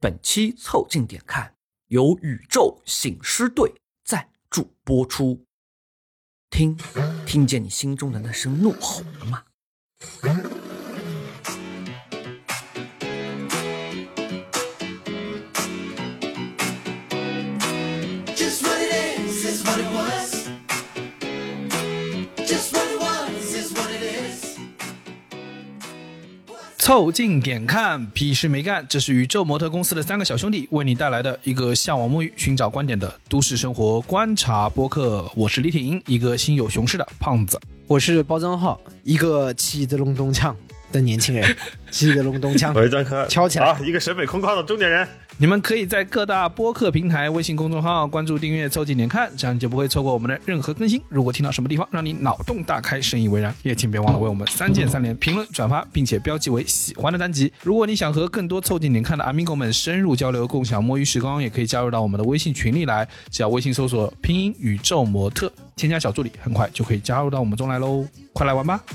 本期凑近点看由宇宙醒狮队赞助播出。听见你心中的那声怒吼了吗？ 凑近点看，屁事没干，这是宇宙模特公司的3个小兄弟为你带来的一个向往沐浴、寻找观点的都市生活观察播客。我是李挺英，一个心有雄狮的胖子。 我是包张浩，一个气得隆咚锵的年轻人，气得隆咚锵。 我是张可， 敲起来， 一个审美空旷的中年人。 你们可以在各大播客平台、微信公众号关注、订阅、凑近点看，这样你就不会错过我们的任何更新。如果听到什么地方让你脑洞大开、深以为然，也请别忘了为我们3键3连、评论、转发，并且标记为喜欢的单集。如果你想和更多凑近点看的amigo们深入交流、共享摸鱼时光，也可以加入到我们的微信群里来，只要微信搜索拼音宇宙模特，添加小助理，很快就可以加入到我们中来喽！快来玩吧！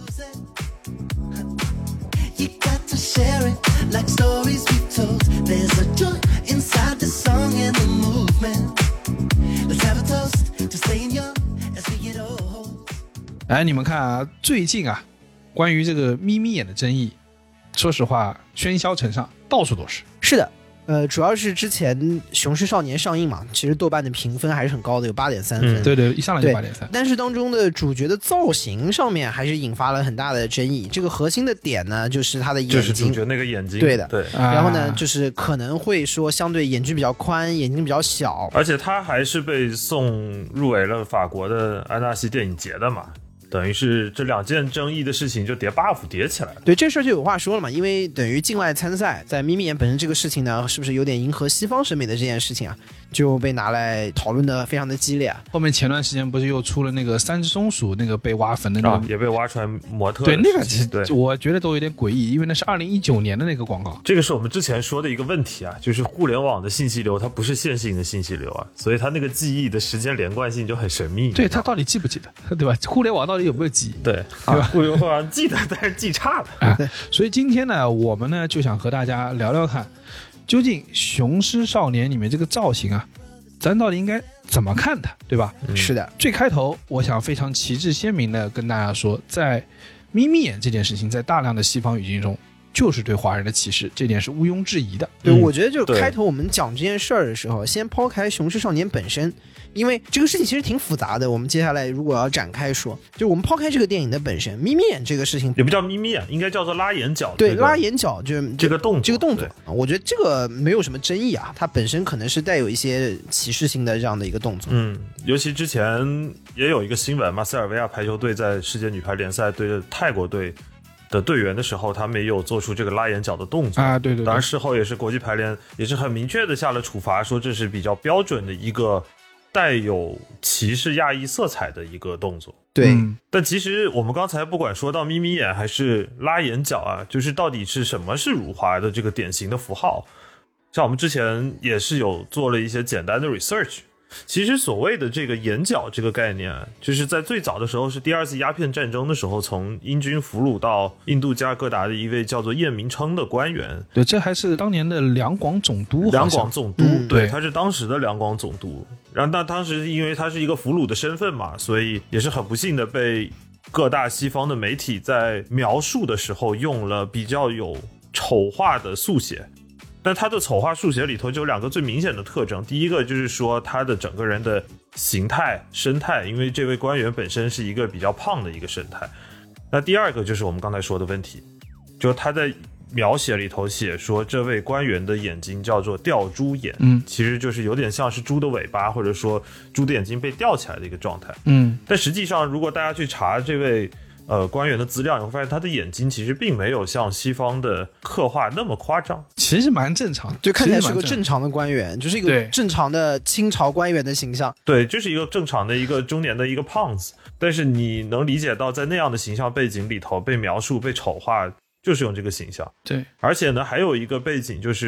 Share it like stories we told. There's a joy inside the song and the movement. Let's have a toast to staying young as we get old. 哎，你们看啊，最近啊，关于这个眯眯眼的争议，说实话，喧嚣尘上，到处都是。 是的。主要是之前《雄狮少年》上映嘛，其实豆瓣的评分还是很高的，有8.3分。 对对，一上来就8.3。 但是当中的主角的造型上面还是引发了很大的争议。这个核心的点呢，就是他的眼睛， 就是主角那个眼睛。 对的， 对。 然后呢，就是可能会说相对眼距比较宽，眼睛比较小， 而且他还是被送入围了法国的安纳西电影节的嘛。等于是这2件争议的事情就叠 buff 叠起来了。 对，这事儿就有话说了嘛，因为等于境外参赛，在眯眯眼本身这个事情呢，是不是有点迎合西方审美的这件事情啊，就被拿来讨论的非常的激烈啊。 后面前段时间不是又出了那个3只松鼠那个被挖坟的那个， 也被挖出来模特。 对，那个其实我觉得都有点诡异，因为那是2019年的那个广告。 这个是我们之前说的一个问题啊，就是互联网的信息流它不是线性的信息流啊，所以它那个记忆的时间连贯性就很神秘。 对，它到底记不记得，对吧？互联网到底有没有记忆？ 对吧？互联网记得，但是记差了啊。所以今天呢，我们呢就想和大家聊聊看，究竟《雄狮少年》里面这个造型啊，咱到底应该怎么看它，对吧？ 是的。 最开头，我想非常旗帜鲜明的跟大家说，在眯眯眼这件事情，在大量的西方语境中，就是对华人的歧视，这点是毋庸置疑的。 对，我觉得就开头我们讲这件事儿的时候，先抛开《雄狮少年》本身，因为这个事情其实挺复杂的。我们接下来如果要展开说，就我们抛开这个电影的本身，眯眯眼这个事情也不叫眯眯眼，应该叫做拉眼角。 对，拉眼角就这个动作，我觉得这个没有什么争议啊，它本身可能是带有一些歧视性的这样的一个动作。 尤其之前也有一个新闻嘛，塞尔维亚排球队在世界女排联赛对着泰国队的队员的时候，他们也有做出这个拉眼角的动作啊。对。 当然事后也是国际排联也是很明确的下了处罚，说这是比较标准的一个带有歧视亚裔色彩的一个动作。 对。 但其实我们刚才不管说到眯眯眼还是拉眼角啊，就是到底是什么是辱华的这个典型的符号，像我们之前也是有做了一些简单的 research。其实所谓的这个眼角这个概念，就是在最早的时候是第2次鸦片战争的时候，从英军俘虏到印度加尔各答的一位叫做叶明琛的官员。 对，这还是当年的两广总督。 两广总督， 对， 他是当时的两广总督。然后当时因为他是一个俘虏的身份嘛，所以也是很不幸的被各大西方的媒体在描述的时候用了比较有丑化的速写。但他的丑化速写里头就有2个最明显的特征，第一个就是说他的整个人的形态身态，因为这位官员本身是一个比较胖的一个身态。那第2个就是我们刚才说的问题，就是他在描写里头写说这位官员的眼睛叫做吊猪眼，其实就是有点像是猪的尾巴，或者说猪的眼睛被吊起来的一个状态。但实际上如果大家去查这位官员的资料，你会发现他的眼睛其实并没有像西方的刻画那么夸张， 其实蛮正常的， 就看起来是个正常的官员，就是一个正常的清朝官员的形象。 对，就是一个正常的一个中年的一个胖子，但是你能理解到在那样的形象背景里头被描述被丑化，就是用这个形象。 对， 而且呢还有一个背景就是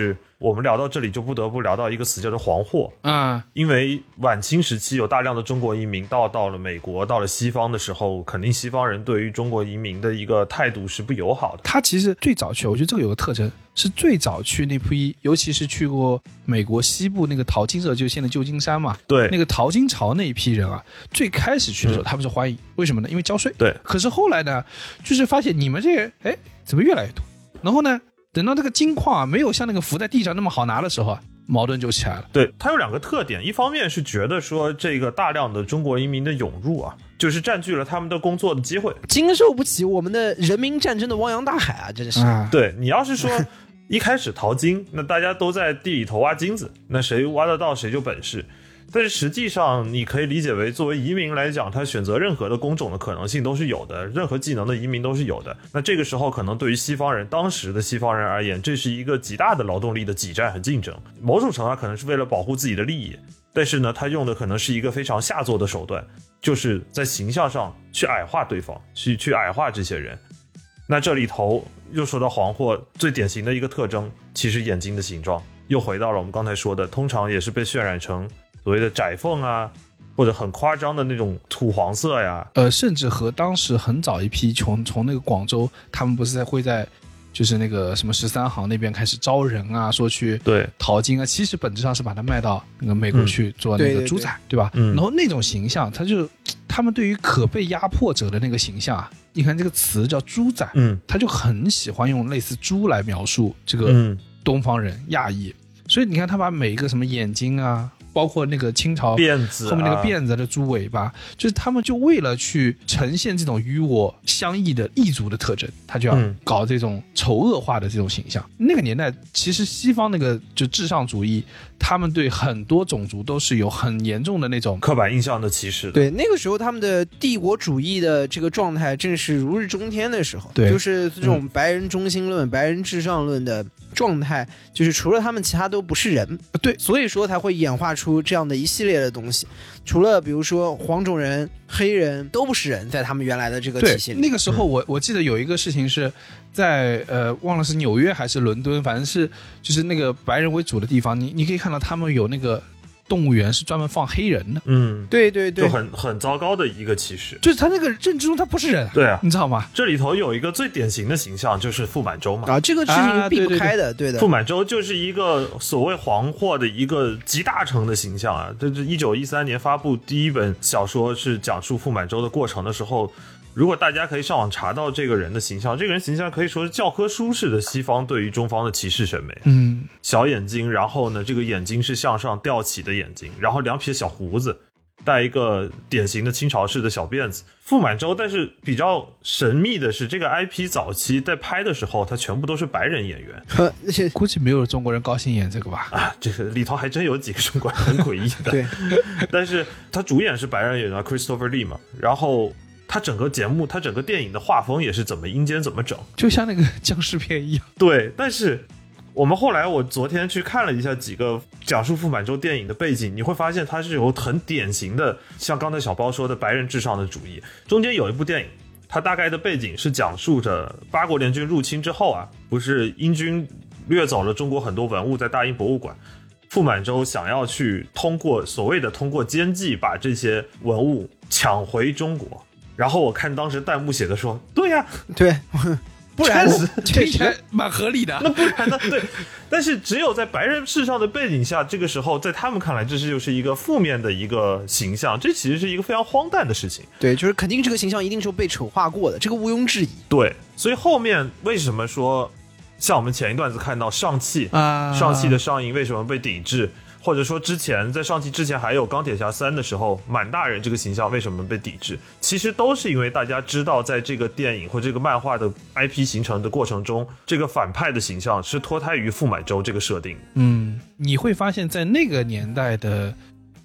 我们聊到这里就不得不聊到一个词叫做黄祸啊， 因为晚清时期有大量的中国移民到了美国，到了西方的时候，肯定西方人对于中国移民的一个态度是不友好的。 他其实最早去，我觉得这个有个特征，是最早去那批，尤其是去过美国西部那个淘金社，就现在旧金山嘛， 对， 那个淘金潮那一批人啊，最开始去的时候他们是欢迎，为什么呢？因为交税。 对， 可是后来呢，就是发现你们这个，哎，怎么越来越多？然后呢，等到这个金矿啊没有像那个浮在地上那么好拿的时候啊，矛盾就起来了。 对，它有两个特点，一方面是觉得说这个大量的中国移民的涌入啊，就是占据了他们的工作的机会， 经受不起我们的人民战争的汪洋大海啊，真的是。 对，你要是说一开始淘金，那大家都在地里头挖金子，那谁挖得到谁就本事。但是实际上你可以理解为，作为移民来讲，他选择任何的工种的可能性都是有的，任何技能的移民都是有的。那这个时候可能对于西方人，当时的西方人而言，这是一个极大的劳动力的挤占和竞争，某种程度上可能是为了保护自己的利益，但是呢他用的可能是一个非常下作的手段，就是在形象上去矮化对方，去矮化这些人。那这里头又说到黄祸最典型的一个特征，其实眼睛的形状又回到了我们刚才说的，通常也是被渲染成所谓的窄缝啊，或者很夸张的那种土黄色呀。 甚至和当时很早一批从那个广州，他们不是会在就是那个什么13行那边开始招人啊，说去淘金啊，其实本质上是把它卖到那个美国去做那个猪仔，对吧？然后那种形象，他们对于可被压迫者的那个形象啊，你看这个词叫猪仔，他就很喜欢用类似猪来描述这个东方人亚裔，所以你看他把每一个什么眼睛啊，包括那个清朝辫子后面那个辫子的猪尾巴，就是他们就为了去呈现这种与我相异的异族的特征，他就要搞这种丑恶化的这种形象。那个年代其实西方那个就至上主义，他们对很多种族都是有很严重的那种刻板印象的歧视的。 对，那个时候他们的帝国主义的这个状态正是如日中天的时候， 对， 就是这种白人中心论、白人至上论的状态，就是除了他们其他都不是人。 对， 所以说才会演化出这样的一系列的东西。除了比如说黄种人、黑人都不是人，在他们原来的这个体系里。 那个时候我记得有一个事情是在忘了是纽约还是伦敦，反正是就是那个白人为主的地方，你可以看到他们有那个动物园是专门放黑人的。 对对对， 就很糟糕的一个歧视， 就是他那个认知中他不是人。 对啊， 你知道吗？ 这里头有一个最典型的形象就是傅满洲嘛。 啊，这个事情避不开的，对的。 傅满洲就是一个所谓黄祸的一个集大成的形象啊。这是1913年发布第一本小说是讲述傅满洲的过程的时候，如果大家可以上网查到这个人的形象，这个人形象可以说是教科书式的西方对于中方的歧视审美。小眼睛，然后呢这个眼睛是向上吊起的眼睛，然后两撇小胡子，戴一个典型的清朝式的小辫子。傅满洲，但是比较神秘的是，这个 IP 早期在拍的时候，他全部都是白人演员， 估计没有中国人高兴演这个吧？ 啊，这个里头还真有几个中国人很诡异的。 对， 但是他主演是白人演员 Christopher Lee 嘛，然后他整个节目，他整个电影的画风也是怎么阴间怎么整， 就像那个僵尸片一样。 对，但是我们后来我昨天去看了一下几个讲述傅满洲电影的背景，你会发现它是有很典型的，像刚才小包说的白人至上的主义。中间有一部电影，它大概的背景是讲述着八国联军入侵之后啊，不是英军掠走了中国很多文物在大英博物馆，傅满洲想要去通过奸计把这些文物抢回中国。然后我看当时弹幕写的说，对呀， 对，不然听起来蛮合理的。 那不然呢？对，但是只有在白人至上的背景下，这个时候在他们看来，这就是一个负面的一个形象，这其实是一个非常荒诞的事情。 对，就是肯定这个形象一定是被丑化过的，这个毋庸置疑。 对，所以后面为什么说像我们前一段子看到上汽的上映为什么被抵制？或者说之前在上汽之前还有钢铁侠3的时候，满大人这个形象为什么被抵制，其实都是因为大家知道在这个电影或这个漫画的 IP 形成的过程中，这个反派的形象是脱胎于傅满洲这个设定。 你会发现在那个年代的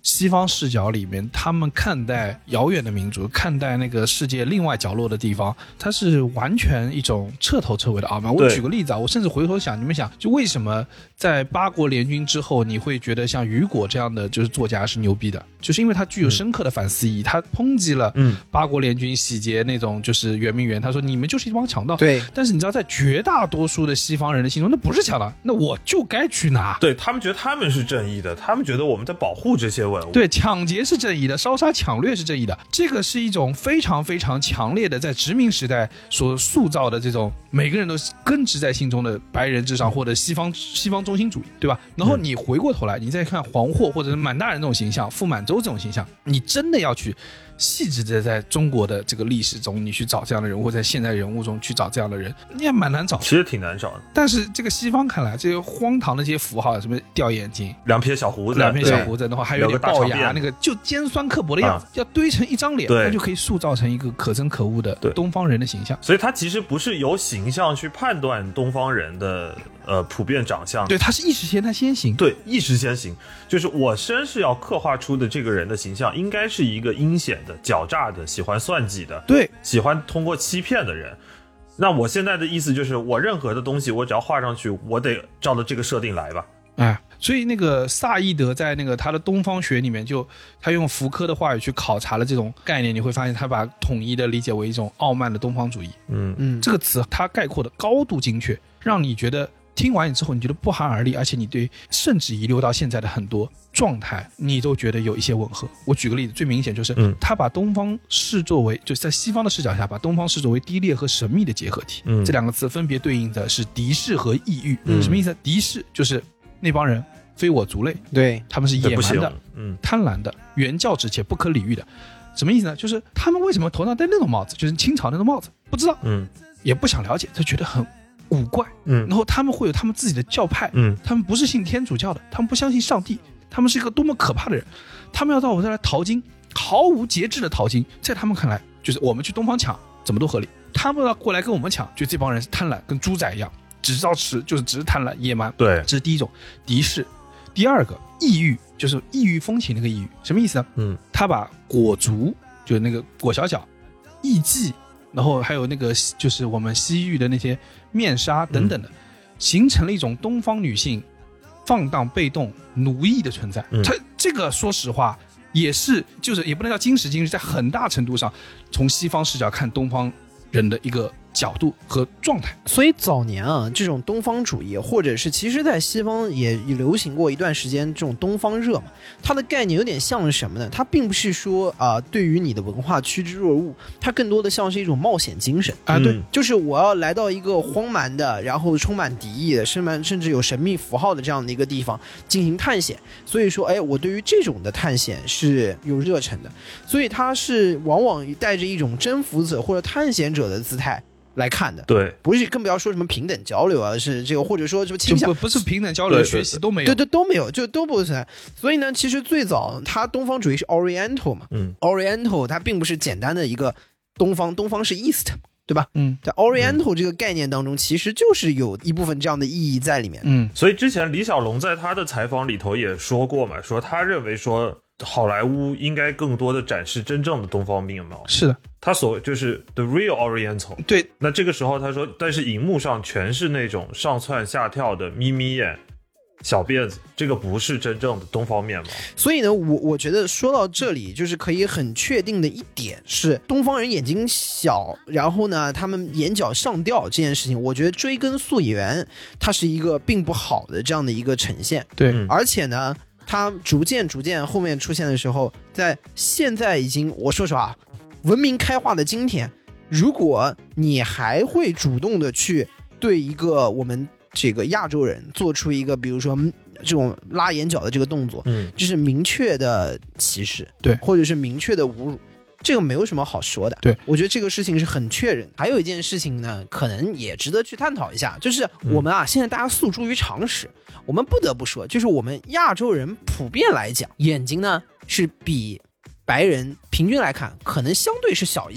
西方视角里面，他们看待遥远的民族，看待那个世界另外角落的地方，它是完全一种彻头彻尾的傲慢。我举个例子啊，我甚至回头想，你们想，就为什么在八国联军之后，你会觉得像雨果这样的就是作家是牛逼的，就是因为他具有深刻的反思意义，他抨击了八国联军洗劫那种就是圆明园，他说你们就是一帮强盗。 对， 但是你知道，在绝大多数的西方人的心中，那不是强盗，那我就该去拿。 对，他们觉得他们是正义的，他们觉得我们在保护这些文物。 对，抢劫是正义的，烧杀抢掠是正义的，这个是一种非常非常强烈的在殖民时代所塑造的这种每个人都根植在心中的白人至上或者西方中心主义，对吧？然后你回过头来，你再看黄祸或者是满大人这种形象，傅满洲这种形象，你真的要去细致的在中国的这个历史中，你去找这样的人，或在现代人物中去找这样的人，你也蛮难找的。 其实挺难找的。 但是这个西方看来，这些荒唐的这些符号，什么掉眼睛、 两撇小胡子， 然后还有点龅牙，那个就尖酸刻薄的样子，要堆成一张脸，那就可以塑造成一个可憎可恶的东方人的形象。 所以他其实不是由形象去判断东方人的普遍长相， 对，他是意识先，他先行， 对，意识先行，就是我先是要刻画出的这个人的形象，应该是一个阴险的、狡诈的、喜欢算计的， 对， 喜欢通过欺骗的人。那我现在的意思就是，我任何的东西，我只要画上去，我得照着这个设定来吧。 哎，所以那个萨义德在那个他的东方学里面，就他用福柯的话语去考察了这种概念，你会发现他把统一的理解为一种傲慢的东方主义。这个词他概括的高度精确，让你觉得听完之后你觉得不寒而栗，而且你对甚至遗留到现在的很多状态你都觉得有一些吻合。我举个例子，最明显就是他把东方视作为，就是在西方的视角下把东方视作为低劣和神秘的结合体。这两个词分别对应的是敌视和异域。什么意思？敌视就是那帮人非我族类， 对， 他们是野蛮的、贪婪的、原教旨且不可理喻的。什么意思呢？就是他们为什么头上戴那种帽子，就是清朝那种帽子，不知道，也不想了解，他觉得很古怪，然后他们会有他们自己的教派，他们不是信天主教的，他们不相信上帝，他们是一个多么可怕的人，他们要到我这来淘金，毫无节制的淘金，在他们看来就是我们去东方抢怎么都合理，他们要过来跟我们抢，就这帮人是贪婪，跟猪仔一样，只知道吃，就是只是贪婪野蛮。 对， 这是第一种敌视。第二个异域，就是异域风情那个异域，什么意思呢？他把果族，就是那个果小小、艺妓，然后还有那个就是我们西域的那些面纱等等的，形成了一种东方女性放荡被动奴役的存在。它这个说实话也是，就是也不能叫今时今日，在很大程度上从西方视角看东方人的一个角度和状态。 所以早年啊，这种东方主义，或者是其实在西方也流行过一段时间这种东方热嘛，它的概念有点像是什么呢？它并不是说对于你的文化趋之若鹜，它更多的像是一种冒险精神啊。对，就是我要来到一个荒蛮的，然后充满敌意的，甚至有神秘符号的这样的一个地方进行探险。所以说，我对于这种的探险是有热忱的，所以它是往往带着一种征服者或者探险者的姿态来看的。 对， 不是，更不要说什么平等交流啊，是这个，或者说什么倾向， 不是平等交流，学习都没有， 对，都没有，就都不存在。所以呢，其实最早它东方主义是 Oriental 嘛，Oriental 它并不是简单的一个东方是 East， 对吧？在 Oriental 这个概念当中，其实就是有一部分这样的意义在里面。 所以之前李小龙在他的采访里头也说过嘛，说他认为说好莱坞应该更多的展示真正的东方面貌。 是的， 他所谓就是 the real Oriental。 对， 那这个时候他说，但是荧幕上全是那种上蹿下跳的眯眯眼、小辫子，这个不是真正的东方面貌。 所以呢，我觉得说到这里，就是可以很确定的一点是，东方人眼睛小，然后呢，他们眼角上吊这件事情，我觉得追根溯源，它是一个并不好的这样的一个呈现。 对， 而且呢，它逐渐后面出现的时候，在现在已经，我说实话，文明开化的今天，如果你还会主动的去对一个我们这个亚洲人做出一个比如说这种拉眼角的这个动作，就是明确的歧视， 对， 或者是明确的侮辱，这个没有什么好说的。 对， 我觉得这个事情是很确认。还有一件事情呢，可能也值得去探讨一下，就是我们现在大家诉诸于常识，我们不得不说，就是我们亚洲人普遍来讲，眼睛呢是比白人平均来看可能相对是小一些的。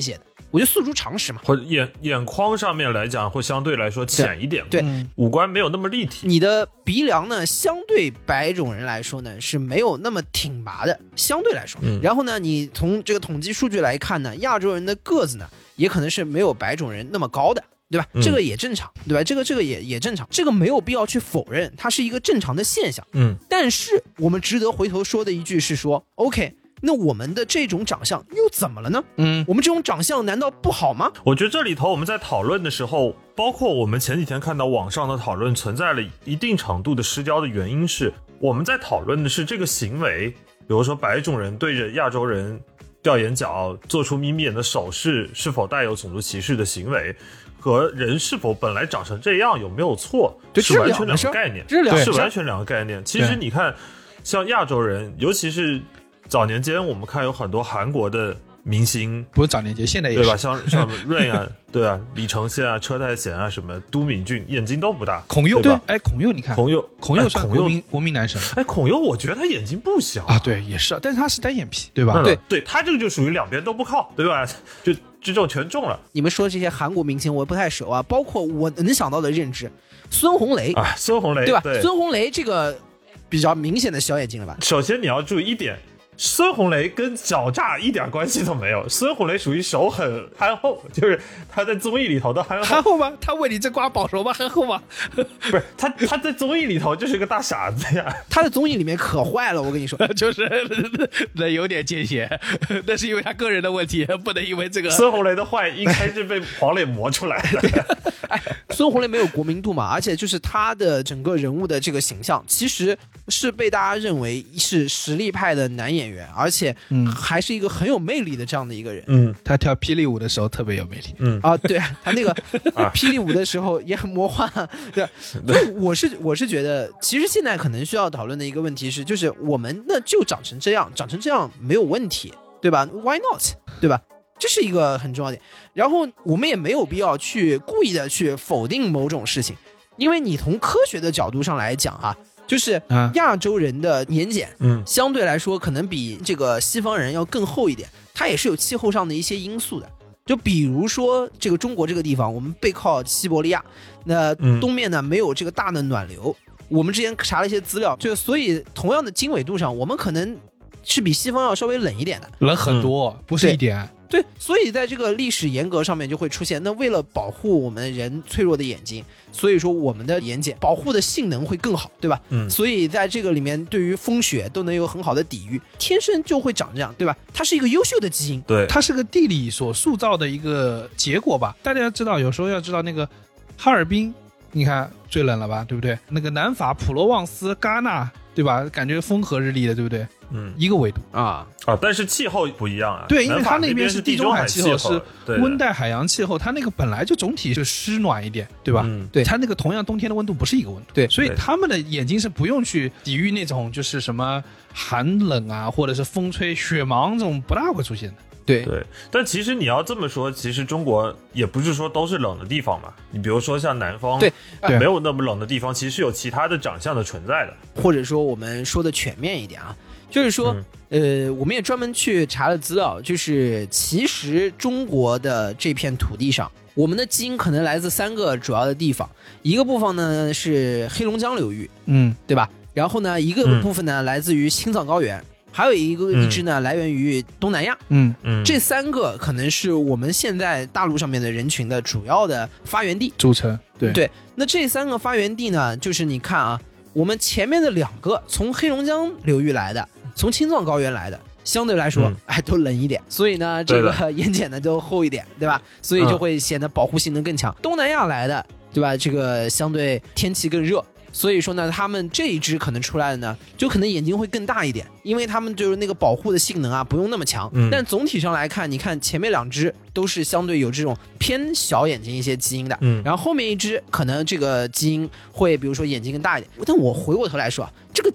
我觉得诉诸常识嘛。 或者眼眶上面来讲会相对来说浅一点， 对， 五官没有那么立体。 你的鼻梁呢，相对白种人来说呢是没有那么挺拔的，相对来说。然后呢，你从这个统计数据来看呢，亚洲人的个子呢也可能是没有白种人那么高的。对吧？这个也正常，对吧？这个也正常，这个没有必要去否认，它是一个正常的现象。但是我们值得回头说的一句是说 ，OK， 那我们的这种长相又怎么了呢？我们这种长相难道不好吗？ 我觉得这里头我们在讨论的时候，包括我们前几天看到网上的讨论，存在了一定程度的失焦的原因是，我们在讨论的是这个行为，比如说白种人对着亚洲人掉眼角，做出眯眯眼的手势，是否带有种族歧视的行为。和人是否本来长成这样有没有错，是完全两个概念，是完全两个概念。其实你看，像亚洲人，尤其是早年间，我们看有很多韩国的明星， 不是早年间，现在也是， 对吧？像Rain 啊，对啊，李承宪啊，车太贤啊，什么都敏俊，眼睛都不大。 孔佑对吧？ 哎，孔佑你看，孔佑算国民男神。 哎，孔佑我觉得他眼睛不小啊，对，也是，但是他是单眼皮，对吧？ 对，他这个就属于两边都不靠，对吧？就这种全中了。 你们说这些韩国明星我不太熟啊，包括我能想到的认知，孙红雷啊，孙红雷对吧？ 对， 孙红雷这个比较明显的小眼睛了吧？ 首先你要注意一点，孙红雷跟狡诈一点关系都没有，孙红雷属于手很憨厚，就是他在综艺里头的憨厚吗？他为你这瓜保熟吗？憨厚吗？ 不是，他在综艺里头就是个大傻子呀。 他在综艺里面可坏了，我跟你说， 就是那有点见血，那是因为他个人的问题，不能因为这个。 孙红雷的坏应该是被黄磊磨出来的。 哎，孙红雷没有国民度嘛，而且就是他的整个人物的这个形象，其实是被大家认为是实力派的男演员，而且还是一个很有魅力的这样的一个人。 他跳霹雳舞的时候特别有魅力。 对他那个霹雳舞的时候也很魔幻。对，我是觉得，其实现在可能需要讨论的一个问题是，就是我们那就长成这样没有问题，对吧 ？Why not？ 对吧？这是一个很重要的点。然后我们也没有必要去故意的去否定某种事情，因为你从科学的角度上来讲啊，就是亚洲人的眼睑，相对来说可能比这个西方人要更厚一点，它也是有气候上的一些因素的。就比如说这个中国这个地方，我们背靠西伯利亚，那东面呢没有这个大的暖流。我们之前查了一些资料，就所以同样的经纬度上，我们可能是比西方要稍微冷一点的， 冷很多，不是一点。 对，所以在这个历史沿革上面就会出现，那为了保护我们人脆弱的眼睛，所以说我们的眼睑保护的性能会更好，对吧？所以在这个里面对于风雪都能有很好的抵御，天生就会长这样，对吧？它是一个优秀的基因， 对， 它是个地理所塑造的一个结果吧。大家要知道，有时候要知道那个哈尔滨，你看最冷了吧，对不对？那个南法普罗旺斯、戛纳，对吧？感觉风和日丽的，对不对？一个纬度但是气候不一样啊。 对，因为它那边是地中海气候，是温带海洋气候，它那个本来就总体就湿暖一点，对吧？ 对， 它那个同样冬天的温度不是一个温度， 对， 所以他们的眼睛是不用去抵御那种就是什么寒冷啊，或者是风吹雪芒这种不大会出现的。 对， 但其实你要这么说，其实中国也不是说都是冷的地方嘛。你比如说像南方， 对， 没有那么冷的地方，其实是有其他的长相的存在的。 或者说我们说的全面一点啊，就是说，我们也专门去查了资料，就是其实中国的这片土地上，我们的基因可能来自3个主要的地方，一个部分呢是黑龙江流域，对吧？然后呢，一个部分呢来自于青藏高原。还有一支呢，来源于东南亚。这3个可能是我们现在大陆上面的人群的主要的发源地组成。对， 那这3个发源地呢，就是你看啊，我们前面的2个从黑龙江流域来的，从青藏高原来的，相对来说都冷一点，所以呢，这个眼睑呢就厚一点，对吧？所以就会显得保护性能更强。东南亚来的，对吧？这个相对天气更热。所以说呢，他们这一支可能出来的呢，就可能眼睛会更大一点，因为他们就是那个保护的性能啊，不用那么强。但总体上来看，你看前面2支都是相对有这种偏小眼睛一些基因的，然后后面一支可能这个基因会，比如说眼睛更大一点。但我回过头来说啊，这个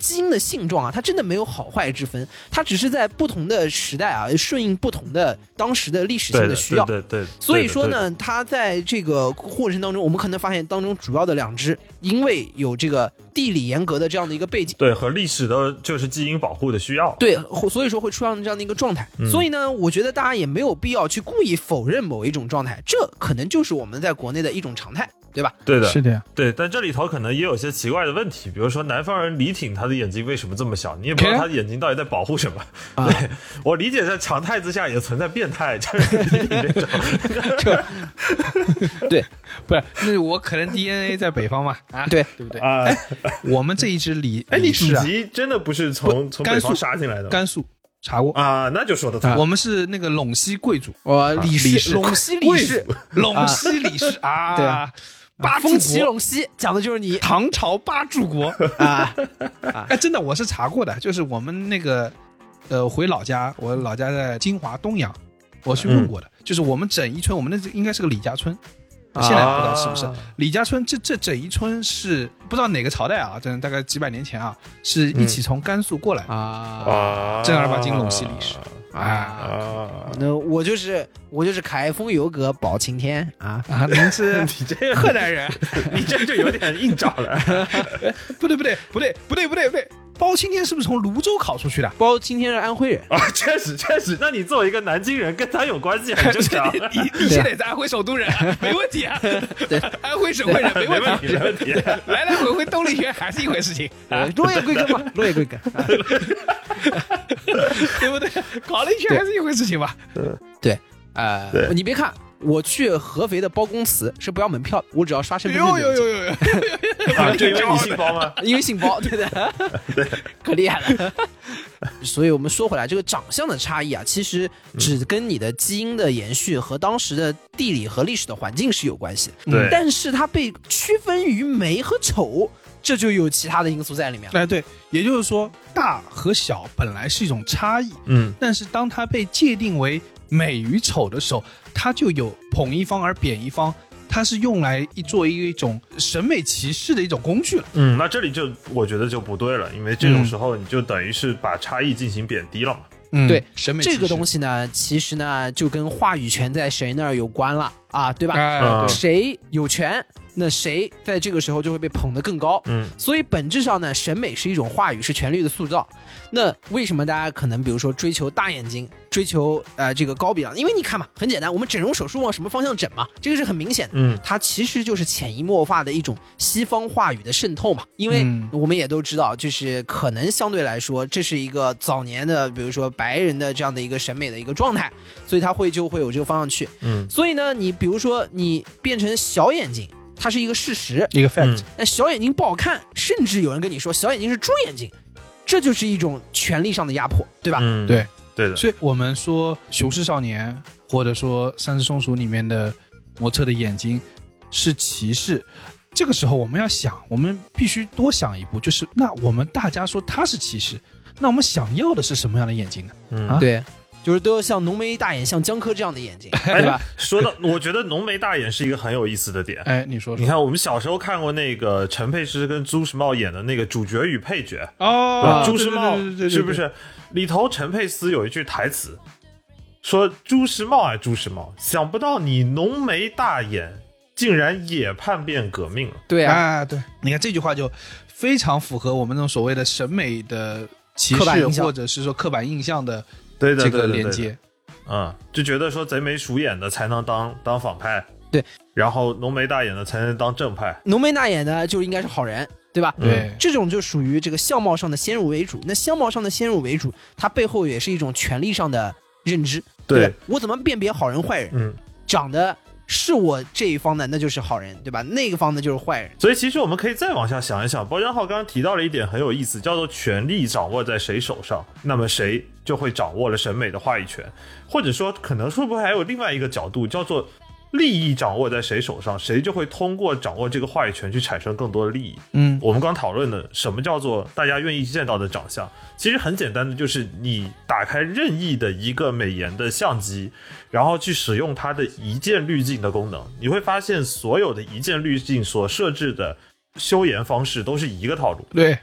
基因的性状啊，它真的没有好坏之分，它只是在不同的时代啊，顺应不同的当时的历史性的需要。 对， 所以说呢，它在这个过程当中，我们可能发现当中主要的2只，因为有这个地理严格的这样的一个背景， 对和历史的就是基因保护的需要， 对，所以说会出现这样的一个状态。所以呢，我觉得大家也没有必要去故意否认某一种状态，这可能就是我们在国内的一种常态。对吧？ 对的， 是的呀。 对，但这里头可能也有些奇怪的问题，比如说南方人李挺他的眼睛为什么这么小，你也不知道他的眼睛到底在保护什么。对，我理解在常态之下也存在变态，就是李挺这种。 对， 不是，那我可能 DNA 在北方嘛，啊， 对不对？ 啊， 我们这一只李你氏啊， 祖籍真的不是从北方杀进来的， 甘肃。查过啊，那就说得通。 我们是那个陇西贵族， 李氏，陇西李氏， 陇西李氏啊， 对啊，风起陇西讲的就是你唐朝八柱国啊！哎，真的，我是查过的，就是我们那个回老家，我老家在金华东阳，我去问过的，就是我们整一村，我们那应该是个李家村。现在不知道是不是李家村，这整一村是不知道哪个朝代啊，这大概几百年前啊，是一起从甘肃过来啊，正儿八经陇西李氏啊。 那我就是开封有个包青天啊， 您是你这河南人， 你这就有点硬找了。 不对，包青天是不是从泸州考出去的？ 包青天是安徽人啊，确实，那你作为一一个南京人，跟他有关系很正常。 你现在在安徽首都人，没问题啊。对，安徽省会人没问题， 没问题。 来回兜了一圈还是一回事情。 落叶归根嘛，落叶归根， 对不对？搞了一圈还是一回事情吧。 对，你别看。我去合肥的包公祠是不要门票的，我只要刷身份证。 有， 就因为你姓包吗？ 因为姓包，对的， 对， 可厉害了。所以我们说回来，这个长相的差异啊，其实只跟你的基因的延续和当时的地理和历史的环境是有关系的。 对， 但是它被区分于美和丑，这就有其他的因素在里面了。 哎，对，也就是说，大和小本来是一种差异，但是当它被界定为美与丑的时候，它就有捧一方而贬一方，它是用来作为一种审美歧视的一种工具了。 那这里就我觉得就不对了，因为这种时候你就等于是把差异进行贬低了嘛。 对， 审美歧视这个东西呢，其实呢就跟话语权在谁那儿有关了啊，对吧？谁有权，那谁在这个时候就会被捧得更高。所以本质上呢，审美是一种话语，是权力的塑造。那为什么大家可能比如说追求大眼睛，追求这个高鼻梁？因为你看嘛，很简单，我们整容手术往什么方向整嘛，这个是很明显的。它其实就是潜移默化的一种西方话语的渗透嘛。因为我们也都知道，就是可能相对来说，这是一个早年的，比如说白人的这样的一个审美的一个状态，所以它就会有这个方向去。所以呢，你比如说你变成小眼睛，它是一个事实， 一个 fact。 那小眼睛不好看，甚至有人跟你说小眼睛是猪眼睛，这就是一种权力上的压迫，对吧？ 对的。 所以我们说《雄狮少年》或者说《三只松鼠》里面的模特的眼睛是歧视，这个时候我们要想，我们必须多想一步，就是那我们大家说它是歧视，那我们想要的是什么样的眼睛呢？ 对。就是都要像浓眉大眼，像江科这样的眼睛，对吧？ 说到，我觉得浓眉大眼是一个很有意思的点。 你说， 你看我们小时候看过那个陈佩斯跟朱时茂演的那个主角与配角朱时茂是不是？里头陈佩斯有一句台词说：“朱时茂啊，朱时茂，想不到你浓眉大眼，竟然也叛变革命了。” 对啊， 对，你看这句话就非常符合我们那种所谓的审美的歧视，或者是说刻板印象的。这个连接， 就觉得说贼眉鼠眼的才能当反派， 对， 然后浓眉大眼的才能当正派， 浓眉大眼的就应该是好人，对吧？ 对， 这种就属于这个相貌上的先入为主。那相貌上的先入为主，它背后也是一种权力上的认知。对，我怎么辨别好人坏人？长得是我这一方的，那就是好人，对吧？那个方的就是坏人。 所以其实我们可以再往下想一想，包江浩刚刚提到了一点很有意思，叫做权力掌握在谁手上，那么谁就会掌握了审美的话语权，或者说可能会不会还有另外一个角度，叫做利益掌握在谁手上，谁就会通过掌握这个话语权去产生更多的利益。我们刚讨论的什么叫做大家愿意见到的长相，其实很简单的，就是你打开任意的一个美颜的相机，然后去使用它的一键滤镜的功能，你会发现所有的一键滤镜所设置的修颜方式都是一个套路。 对，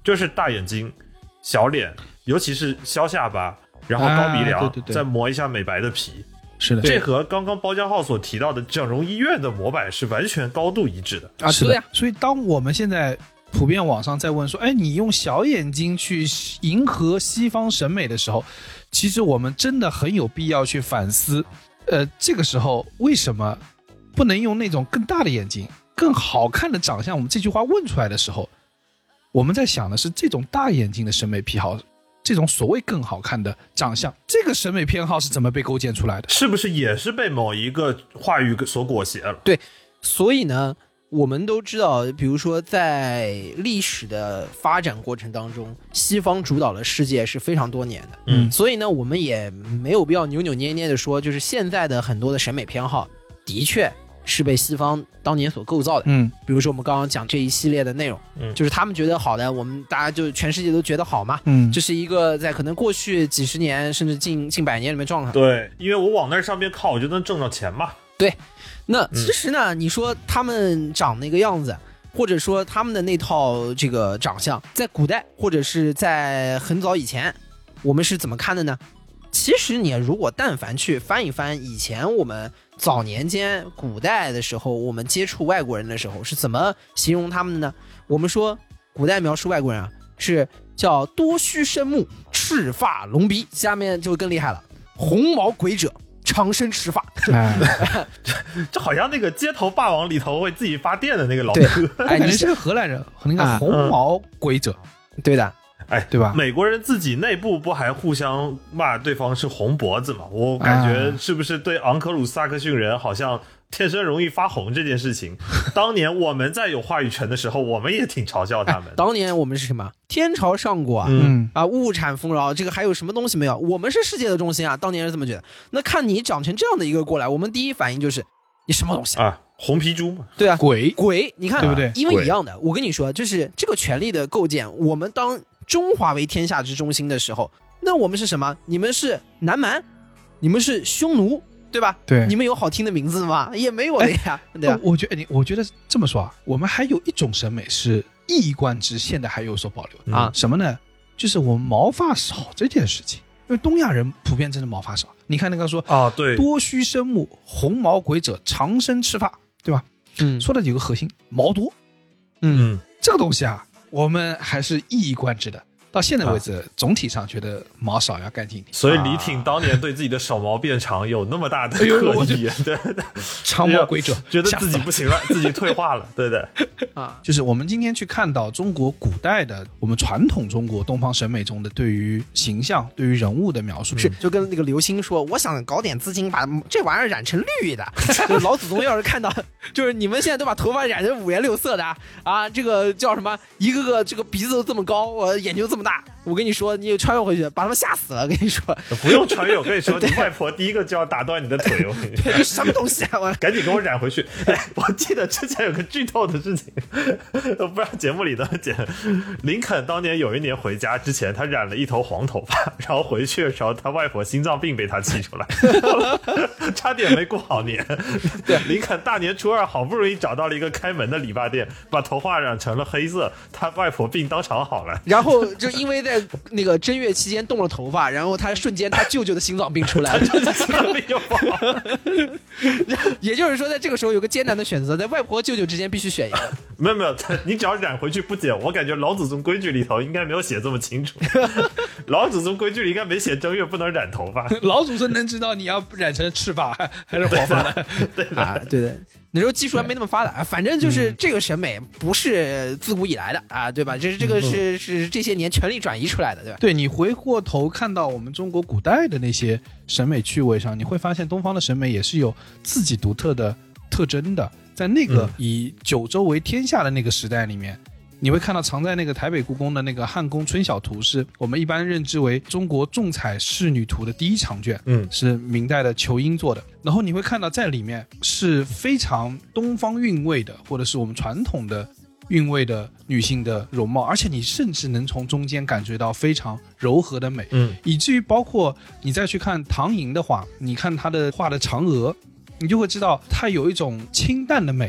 就是大眼睛、小脸，尤其是削下巴，然后高鼻梁， 对， 再磨一下美白的皮。 是的， 这和刚刚包浆浩所提到的整容医院的模板是完全高度一致的啊， 是的对呀。 所以当我们现在普遍网上在问说，哎，你用小眼睛去迎合西方审美的时候，其实我们真的很有必要去反思，这个时候为什么不能用那种更大的眼睛、更好看的长相？我们这句话问出来的时候，我们在想的是这种大眼睛的审美癖好，这种所谓更好看的长相，这个审美偏好是怎么被构建出来的？ 是不是也是被某一个话语所裹挟了？ 对，所以呢，我们都知道，比如说在历史的发展过程当中，西方主导了世界是非常多年的，所以呢，我们也没有必要扭扭捏捏的说，就是现在的很多的审美偏好的确是被西方当年所构造的。比如说我们刚刚讲这一系列的内容，就是他们觉得好的，我们大家就全世界都觉得好嘛。这是一个在可能过去几十年甚至近百年里面状态。 对，因为我往那上面靠，我就能挣到钱嘛。 对，那其实呢，你说他们长那个样子，或者说他们的那套这个长相，在古代或者是在很早以前，我们是怎么看的呢？其实你如果但凡去翻一翻以前我们早年间古代的时候，我们接触外国人的时候是怎么形容他们的呢？我们说古代描述外国人啊，是叫多须深目、赤发龙鼻，下面就更厉害了，红毛鬼者、长身赤发。 这好像那个街头霸王里头会自己发电的那个老对哥。 哎，你是个荷兰人，那个红毛鬼者， 对的。 哎， 对吧？ 美国人自己内部不还互相骂对方是红脖子吗？我感觉是不是对昂克鲁萨克逊人好像天生容易发红这件事情，当年我们在有话语权的时候，我们也挺嘲笑他们。 当年我们是什么？天朝上国啊，物产丰饶，这个还有什么东西没有？我们是世界的中心啊！当年是这么觉得。那看你长成这样的一个过来，我们第一反应就是你什么东西啊？红皮猪嘛？ 对啊， 鬼， 你看对不对？ 因为一样的，我跟你说，就是这个权力的构建，我们当中华为天下之中心的时候，那我们是什么？你们是南蛮，你们是匈奴，对吧？ 对， 你们有好听的名字吗？也没有的呀。对吧？ 我觉得这么说啊，我们还有一种审美是一以贯之，现在还有所保留的啊。什么呢？就是我们毛发少这件事情，因为东亚人普遍真的毛发少。你看那个说啊，对， 多须深目、红毛鬼者、长身赤发，对吧？说的有个核心，毛多。这个东西啊，我们还是一以贯之的。到现在为止，总体上觉得毛少要干净一点。 所以李挺当年对自己的手毛变长有那么大的刻意，对， 长毛鬼者觉得自己不行了，自己退化了，对的啊。 就是我们今天去看到中国古代的我们传统中国东方审美中的对于形象、对于人物的描述， 是就跟那个刘星说，我想搞点资金把这玩意儿染成绿的。就是老祖宗要是看到，就是你们现在都把头发染成五颜六色的啊，这个叫什么？一个个这个鼻子都这么高，我眼睛这么大，我跟你说，你穿越回去把他们吓死了。我跟你说， 不用穿越，我跟你说，你外婆第一个就要打断你的腿。我跟你说， 这什么东西啊？我赶紧给我染回去。哎，我记得之前有个剧透的事情，我不知道节目里的剪。林肯当年有一年回家之前，他染了一头黄头发，然后回去的时候，他外婆心脏病被他气出来，差点没过好年。对，林肯大年初二好不容易找到了一个开门的理发店，把头发染成了黑色，他外婆病当场好了。 然后就因为在那个正月期间动了头发，然后他瞬间他舅舅的心脏病出来了， 心脏病就不好了。 也就是说，在这个时候有个艰难的选择，在外婆舅舅之间必须选一个。 没有，你只要染回去不剪，我感觉老祖宗规矩里头应该没有写这么清楚。老祖宗规矩里应该没写正月不能染头发。 老祖宗能知道你要染成赤发还是黄发的？ 对啊，对的。那时候技术还没那么发达，反正就是这个审美不是自古以来的啊，对吧？这个是这些年权力转移出来的，对吧？ 对，你回过头看到我们中国古代的那些审美趣味上，你会发现东方的审美也是有自己独特的特征的。在那个以九州为天下的那个时代里面，你会看到藏在那个台北故宫的那个汉宫春晓图，是我们一般认知为中国重彩仕女图的第一长卷，是明代的仇英做的。然后你会看到在里面是非常东方韵味的，或者是我们传统的韵味的女性的容貌，而且你甚至能从中间感觉到非常柔和的美，以至于包括你再去看唐寅的话，你看她的画的嫦娥，你就会知道她有一种清淡的美，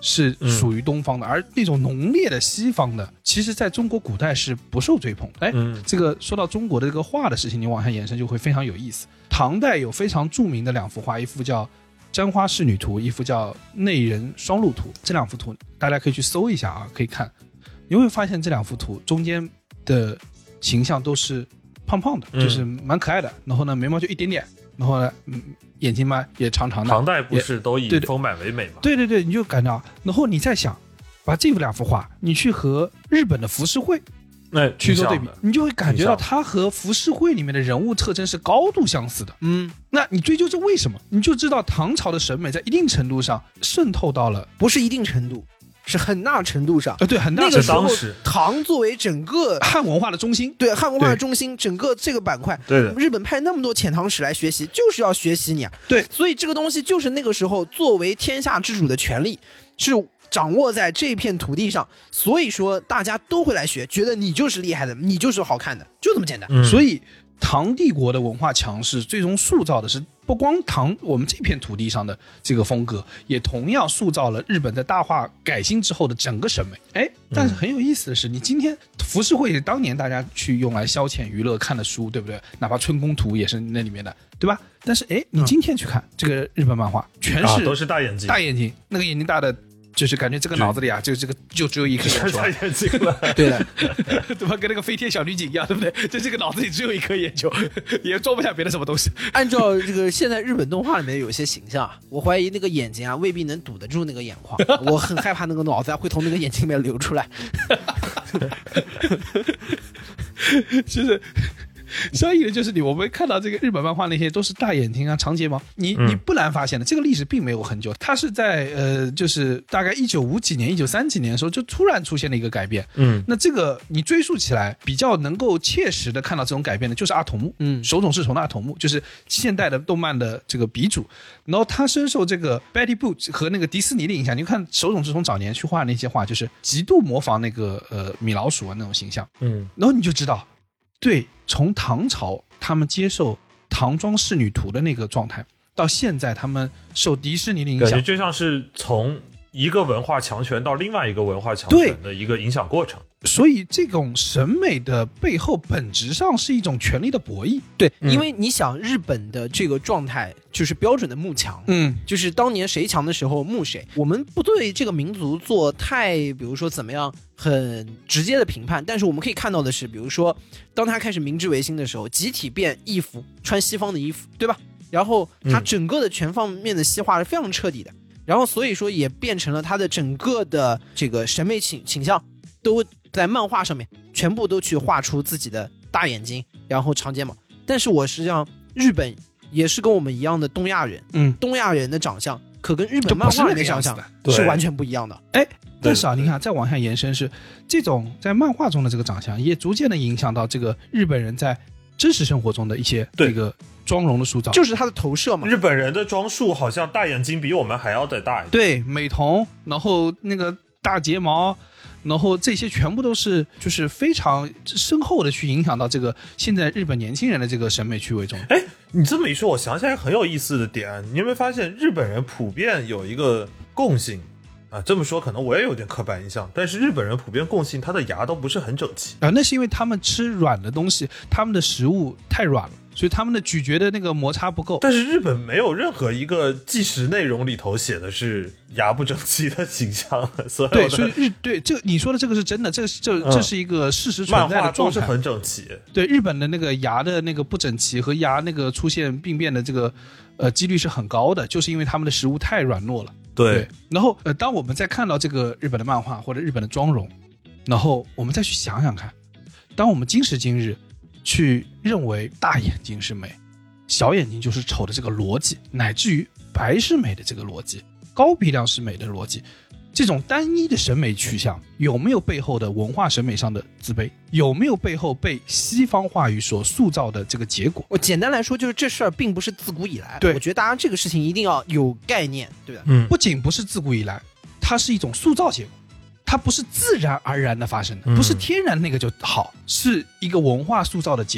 是属于东方的，而那种浓烈的西方的，其实在中国古代是不受追捧的。这个说到中国的这个画的事情，你往下延伸就会非常有意思。唐代有非常著名的2幅画，一幅叫《簪花仕女图》，一幅叫《内人双鹿图》。这2幅图大家可以去搜一下啊，可以看。你会发现这2幅图中间的形象都是胖胖的，就是蛮可爱的。然后呢，眉毛就一点点，然后呢，眼睛嘛也长长的。 唐代不是都以丰满为美吗？ 对，你就感到，然后你再想，把这2幅画，你去和日本的浮世绘去做对比，你就会感觉到它和浮世绘里面的人物特征是高度相似的。那你追究这为什么，你就知道唐朝的审美在一定程度上渗透到了， 不是一定程度，是很大程度上。 对，很大程度。 那个时候，唐作为整个汉文化的中心， 对汉文化的中心，整个这个板块， 对的， 日本派那么多遣唐使来学习，就是要学习你。 对， 所以这个东西就是那个时候作为天下之主的权利是掌握在这片土地上，所以说大家都会来学，觉得你就是厉害的，你就是好看的，就这么简单。 所以唐帝国的文化强势最终塑造的是不光我们这片土地上的这个风格，也同样塑造了日本在大化改新之后的整个审美。但是很有意思的是，你今天浮世绘当年大家去用来消遣娱乐看的书，对不对？哪怕春宫图也是那里面的，对吧？但是你今天去看这个日本漫画，全是都是大眼睛， 那个眼睛大的。就是感觉这个脑子里啊，就只有一颗眼球， 大眼睛了， 对的，对吧？跟那个飞天小女警一样，对不对？就这个脑子里只有一颗眼球，也装不下别的什么东西。 按照这个现在日本动画里面有些形象，我怀疑那个眼睛啊未必能堵得住那个眼眶，我很害怕那个脑子会从那个眼睛里面流出来。 就是相应的就是我们看到这个日本漫画那些都是大眼睛啊、长睫毛，你不难发现的，这个历史并没有很久，它是在就是大概1950几年、1930几年的时候就突然出现了一个改变。那这个你追溯起来比较能够切实的看到这种改变的，就是阿童木，手冢治虫的阿童木，就是现代的动漫的这个鼻祖。然后他深受这个 Betty Boop 和那个迪士尼的影响，你看手冢治虫早年去画那些画，就是极度模仿那个米老鼠啊那种形象。然后你就知道。对，从唐朝他们接受唐装仕女图的那个状态，到现在他们受迪士尼的影响， 感觉就像是从一个文化强权到另外一个文化强权的一个影响过程。 所以这种审美的背后本质上是一种权力的博弈。 对，因为你想日本的这个状态就是标准的慕强，就是当年谁强的时候慕谁。我们不对这个民族做太比如说怎么样很直接的评判，但是我们可以看到的是，比如说当他开始明治维新的时候，集体变衣服，穿西方的衣服，对吧？然后他整个的全方面的西化是非常彻底的，然后所以说也变成了他的整个的这个审美倾向都在漫画上面全部都去画出自己的大眼睛，然后长睫毛。但是我实际上日本也是跟我们一样的东亚人，东亚人的长相可跟日本漫画里的长相是完全不一样的。 但是你看再往下延伸是这种在漫画中的这个长相也逐渐的影响到这个日本人在真实生活中的一些这个妆容的塑造， 就是他的投射嘛。 日本人的装束好像大眼睛比我们还要再大一点， 对，美瞳，然后那个大睫毛，然后这些全部都是就是非常深厚的去影响到这个现在日本年轻人的这个审美趣味中。 你这么一说，我想起来很有意思的点，你有没有发现日本人普遍有一个共性啊？这么说可能我也有点刻板印象，但是日本人普遍共性，他的牙都不是很整齐那是因为他们吃软的东西，他们的食物太软了，所以他们的咀嚼的那个摩擦不够。 但是日本没有任何一个纪实内容里头写的是牙不整齐的形象，所以这个你说的这个是真的，这是一个事实存在的状态， 漫画都是很整齐。 对，日本的那个牙的那个不整齐和牙那个出现病变的这个几率是很高的，就是因为他们的食物太软糯了。对，然后当我们再看到这个日本的漫画或者日本的妆容，然后我们再去想想看，当我们今时今日去认为大眼睛是美，小眼睛就是丑的这个逻辑，乃至于白是美的这个逻辑，高鼻梁是美的逻辑，这种单一的审美取向有没有背后的文化审美上的自卑，有没有背后被西方话语所塑造的这个结果？ 我简单来说就是这事儿并不是自古以来， 对， 我觉得大家这个事情一定要有概念，对吧？ 不仅不是自古以来，它是一种塑造结果，它不是自然而然的发生的，不是天然那个就好，是一个文化塑造的结果。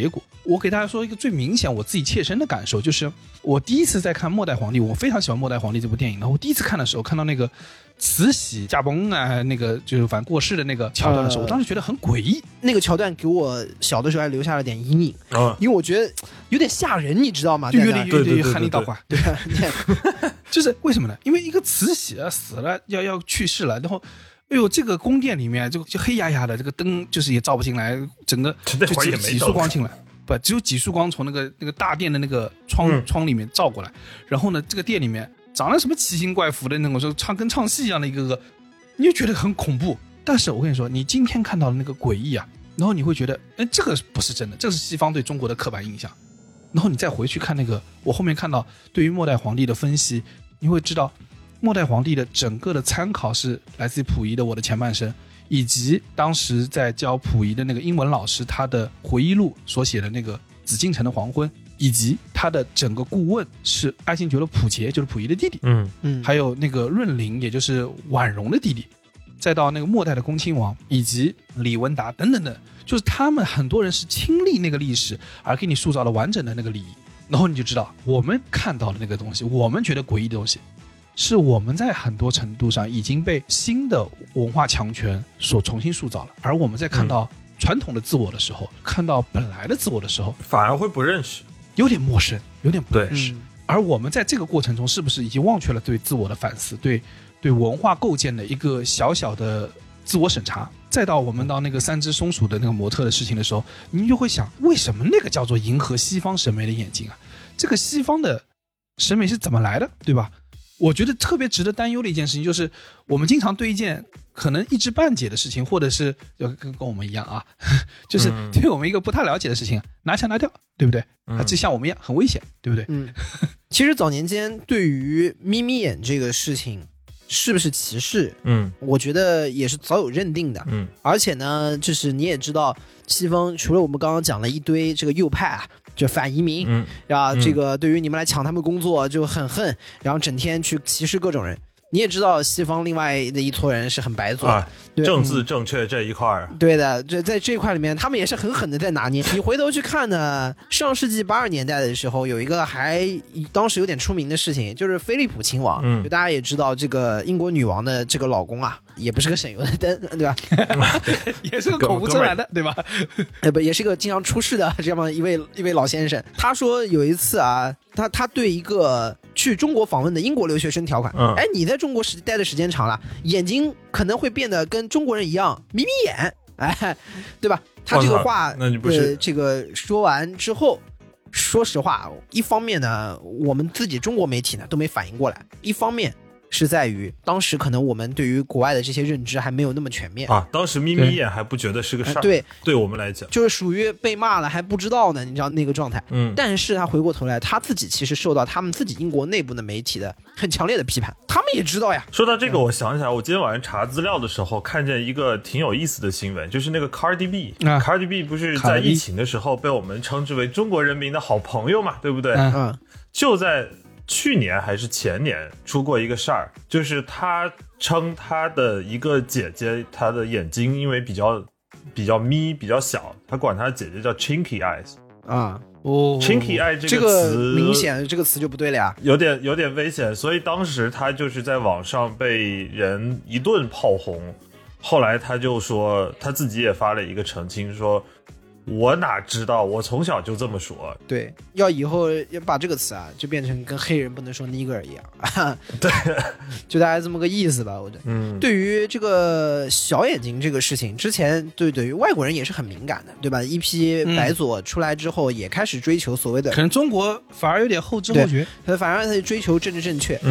我给大家说一个最明显我自己切身的感受，就是我第一次在看《末代皇帝》，我非常喜欢《末代皇帝》这部电影的。我第一次看的时候，看到那个慈禧驾崩啊，那个就是反正过世的那个桥段的时候，我当时觉得很诡异。 那个桥段给我小的时候还留下了点阴影，因为我觉得有点吓人，你知道吗？ 就有点汉尼倒挂。 对， 就是为什么呢？因为一个慈禧啊死了，要去世了，然后。哎呦，这个宫殿里面就黑压压的，这个灯就是也照不进来，整个就只有几束光进来，不，只有几束光从那个大殿的那个窗里面照过来。然后呢，这个店里面长了什么奇形怪服的那种，说跟唱戏一样的一个个，你就觉得很恐怖。但是我跟你说，你今天看到的那个诡异啊，然后你会觉得，哎，这个不是真的，这是西方对中国的刻板印象。然后你再回去看那个，我后面看到对于末代皇帝的分析，你会知道。末代皇帝的整个的参考是来自于溥仪的《我的前半生》，以及当时在教溥仪的那个英文老师他的回忆录所写的那个《紫禁城的黄昏》，以及他的整个顾问是爱新觉罗·溥杰，就是溥仪的弟弟，还有那个润陵，也就是婉容的弟弟，再到那个末代的恭亲王以及李文达等等的，就是他们很多人是亲历那个历史而给你塑造了完整的那个礼仪，然后你就知道我们看到的那个东西，我们觉得诡异的东西。是我们在很多程度上已经被新的文化强权所重新塑造了，而我们在看到传统的自我的时候，看到本来的自我的时候， 反而会不认识， 有点陌生，有点不认识。而我们在这个过程中，是不是已经忘却了对自我的反思，对文化构建的一个小小的自我审查？再到我们到那个3只松鼠的那个模特的事情的时候，你就会想，为什么那个叫做迎合西方审美的眼睛啊？这个西方的审美是怎么来的，对吧？我觉得特别值得担忧的一件事情，就是我们经常对一件可能一知半解的事情，或者是跟我们一样啊，就是对我们一个不太了解的事情，拿枪拿掉，对不对？这像我们一样很危险，对不对？ 其实早年间对于眯眯眼这个事情是不是歧视，我觉得也是早有认定的，而且呢，就是你也知道，西方除了我们刚刚讲了一堆这个右派啊。就反移民，这个对于你们来抢他们工作就很恨，然后整天去歧视各种人。你也知道，西方另外的一撮人是很白做的， 政治正确这一块儿， 对的，在这一块里面，他们也是很狠的在拿捏。你回头去看呢，上世纪82年代的时候，有一个当时有点出名的事情，就是菲利普亲王，就大家也知道，这个英国女王的这个老公啊，也不是个省油的灯，对吧？ 也是个口无遮拦的，对吧？ 不，也是个经常出事的这么一位老先生。他说有一次啊，他对一个去中国访问的英国留学生条款，哎，你在中国待的时间长了，眼睛可能会变得跟中国人一样眯眯眼，哎，对吧？他这个话， 那你不是这个说完之后，说实话，一方面呢，我们自己中国媒体呢都没反应过来，一方面是在于当时可能我们对于国外的这些认知还没有那么全面啊，当时眯眯眼还不觉得是个事儿，对我们来讲就是属于被骂了还不知道呢，你知道那个状态。但是他回过头来，他自己其实受到他们自己英国内部的媒体的很强烈的批判，他们也知道呀。 说到这个，我想起来，我今天晚上查资料的时候看见一个挺有意思的新闻，就是那个 Cardi B，Cardi B 不是在疫情的时候被我们称之为中国人民的好朋友嘛，对不对？就在去年还是前年出过一个事儿，就是他称他的一个姐姐，她的眼睛因为比较眯比较小，他管他姐姐叫 Chinky Eyes 啊。 Chinky Eye 这个词明显这个词就不对了呀， 有点危险，所以当时他就是在网上被人一顿炮轰，后来他就说他自己也发了一个澄清，说我哪知道，我从小就这么说。 对，要以后要把这个词啊，就变成跟黑人不能说 nigger 一样。 对， 就大概这么个意思吧，我觉得。对于这个小眼睛这个事情，之前对于外国人也是很敏感的，对吧？一批白左出来之后，也开始追求所谓的， 可能中国反而有点后知后觉， 反而在追求政治正确。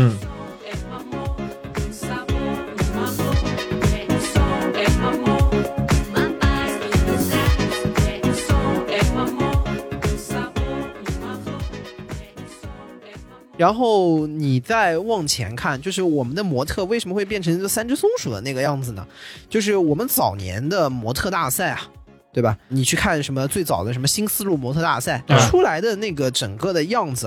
然后你再往前看，就是我们的模特为什么会变成这3只松鼠的那个样子呢？就是我们早年的模特大赛啊，对吧？你去看什么最早的什么新丝路模特大赛，出来的那个整个的样子啊，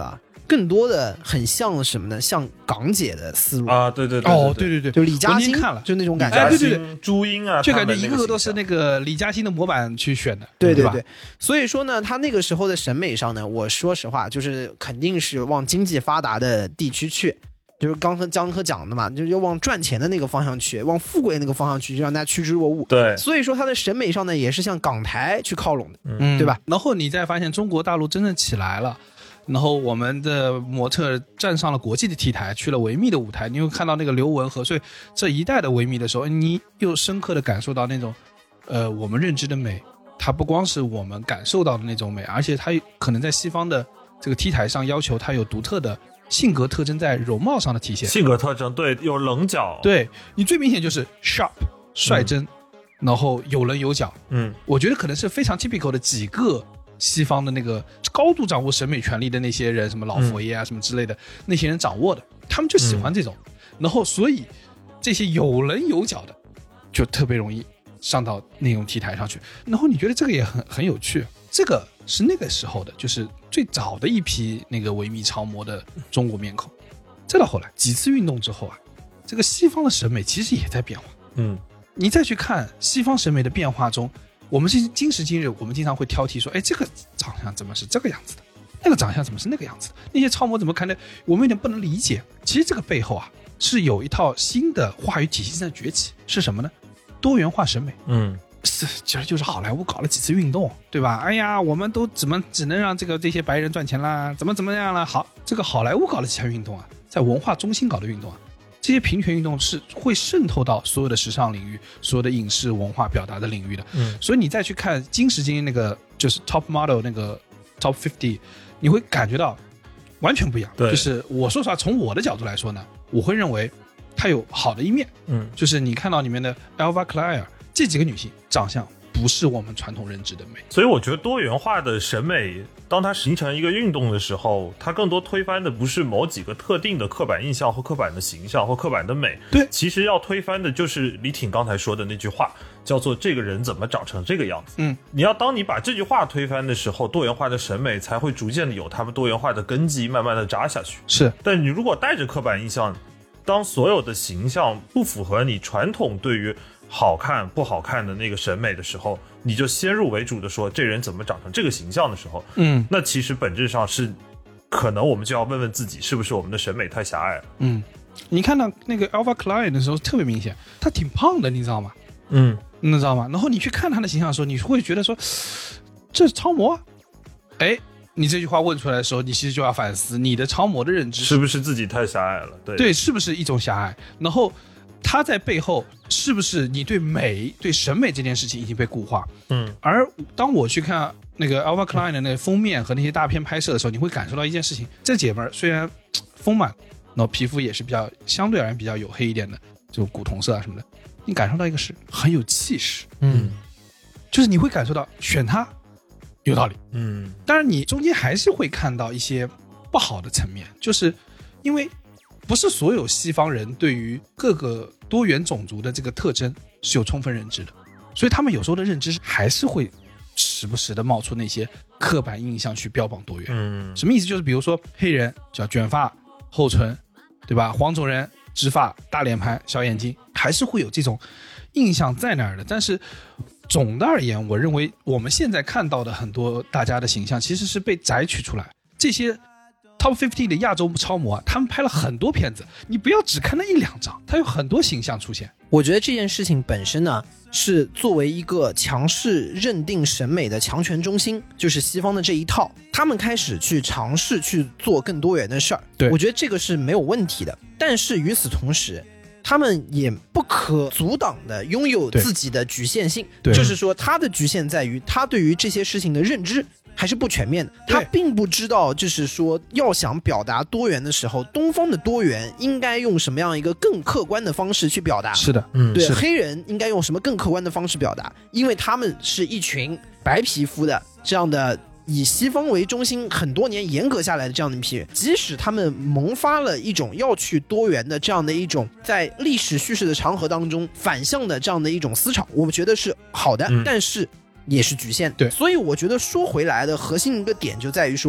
更多的很像什么呢？像港姐的思路啊，对对对， 哦，对对对， 就李嘉欣我看了， 就那种感觉。 哎，对对对， 朱茵啊， 就感觉他们一个个都是形象那个李嘉欣的模板去选的，吧？ 对对对，所以说呢，他那个时候的审美上呢，我说实话，就是肯定是往经济发达的地区去，就是刚和江科讲的嘛，就是要往赚钱的那个方向去，往富贵那个方向去，就让大家趋之若鹜。 对， 所以说他的审美上呢，也是向港台去靠拢的， 嗯， 对吧？ 然后你再发现中国大陆真正起来了。然后我们的模特站上了国际的 T 台，去了维密的舞台，你会看到那个刘雯和所以这一代的维密的时候，你又深刻的感受到那种，我们认知的美，它不光是我们感受到的那种美，而且它可能在西方的这个 T 台上要求它有独特的性格特征在容貌上的体现。 性格特征，对，有棱角， 对你最明显就是 sharp 率真，然后有棱有角。我觉得可能是非常 typical 的几个。西方的那个高度掌握审美权利的那些人，什么老佛爷啊，什么之类的，那些人掌握的，他们就喜欢这种。然后，所以这些有棱有角的，就特别容易上到那种 T 台上去。然后你觉得这个也很有趣，这个是那个时候的，就是最早的一批那个维密超模的中国面孔。再到后来几次运动之后啊，这个西方的审美其实也在变化。你再去看西方审美的变化中。我们今时今日，我们经常会挑剔说，哎，这个长相怎么是这个样子的？那个长相怎么是那个样子的？那些超模怎么看的？我们有点不能理解。其实这个背后啊，是有一套新的话语体系在崛起，是什么呢？多元化审美。其实就是好莱坞搞了几次运动，对吧？哎呀，我们都只能让这些白人赚钱啦，怎么样了？好，这个好莱坞搞了几项运动啊，在文化中心搞的运动啊。这些平权运动是会渗透到所有的时尚领域、所有的影视文化表达的领域的。所以你再去看今时今日那个就是 top model 那个 top 50，你会感觉到完全不一样。就是我说实话，从我的角度来说呢，我会认为它有好的一面。就是你看到里面的 Elva Claire 这几个女性长相不是我们传统认知的美。 所以我觉得多元化的审美，当它形成一个运动的时候，它更多推翻的不是某几个特定的刻板印象或刻板的形象或刻板的美， 对， 其实要推翻的就是李挺刚才说的那句话，叫做这个人怎么长成这个样子。当你把这句话推翻的时候，多元化的审美才会逐渐的有他们多元化的根基，慢慢的扎下去。 是， 但你如果带着刻板印象，当所有的形象不符合你传统对于好看不好看的那个审美的时候，你就先入为主的说这人怎么长成这个形象的时候，那其实本质上是可能我们就要问问自己，是不是我们的审美太狭隘了。 你看到那个 Elva Claire 的时候特别明显，她挺胖的，你知道吗？你知道吗？然后你去看她的形象的时候，你会觉得说这是超模啊。哎，你这句话问出来的时候，你其实就要反思你的超模的认知是不是自己太狭隘了。 对，是不是一种狭隘？然后它在背后是不是你对美、对审美这件事情已经被固化？而当我去看那个 Elva Claire 的那个封面和那些大片拍摄的时候，你会感受到一件事情：这姐们儿虽然丰满，然后皮肤也是相对而言比较黝黑一点的，就古铜色啊什么的，你感受到一个是很有气势。就是你会感受到选她有道理。当然你中间还是会看到一些不好的层面，就是因为不是所有西方人对于各个多元种族的这个特征是有充分认知的，所以他们有时候的认知还是会时不时的冒出那些刻板印象去标榜多元。什么意思？就是比如说黑人叫卷发厚唇，对吧？黄种人直发大脸盘小眼睛，还是会有这种印象在那儿的。但是总的而言，我认为我们现在看到的很多大家的形象其实是被摘取出来，这些Top 50的亚洲超模啊，他们拍了很多片子，你不要只看那1-2张，它有很多形象出现。 我觉得这件事情本身呢，是作为一个强势认定审美的强权中心，就是西方的这一套，他们开始去尝试去做更多元的事儿。 对， 我觉得这个是没有问题的。但是与此同时，他们也不可阻挡的拥有自己的局限性，就是说他的局限在于他对于这些事情的认知还是不全面的，他并不知道就是说要想表达多元的时候，东方的多元应该用什么样一个更客观的方式去表达。 是的， 对，黑人应该用什么更客观的方式表达，因为他们是一群白皮肤的这样的以西方为中心很多年严格下来的这样的一批人，即使他们萌发了一种要去多元的这样的一种在历史叙事的长河当中反向的这样的一种思潮，我们觉得是好的，但是也是局限。 对， 所以我觉得说回来的核心一个点就在于说，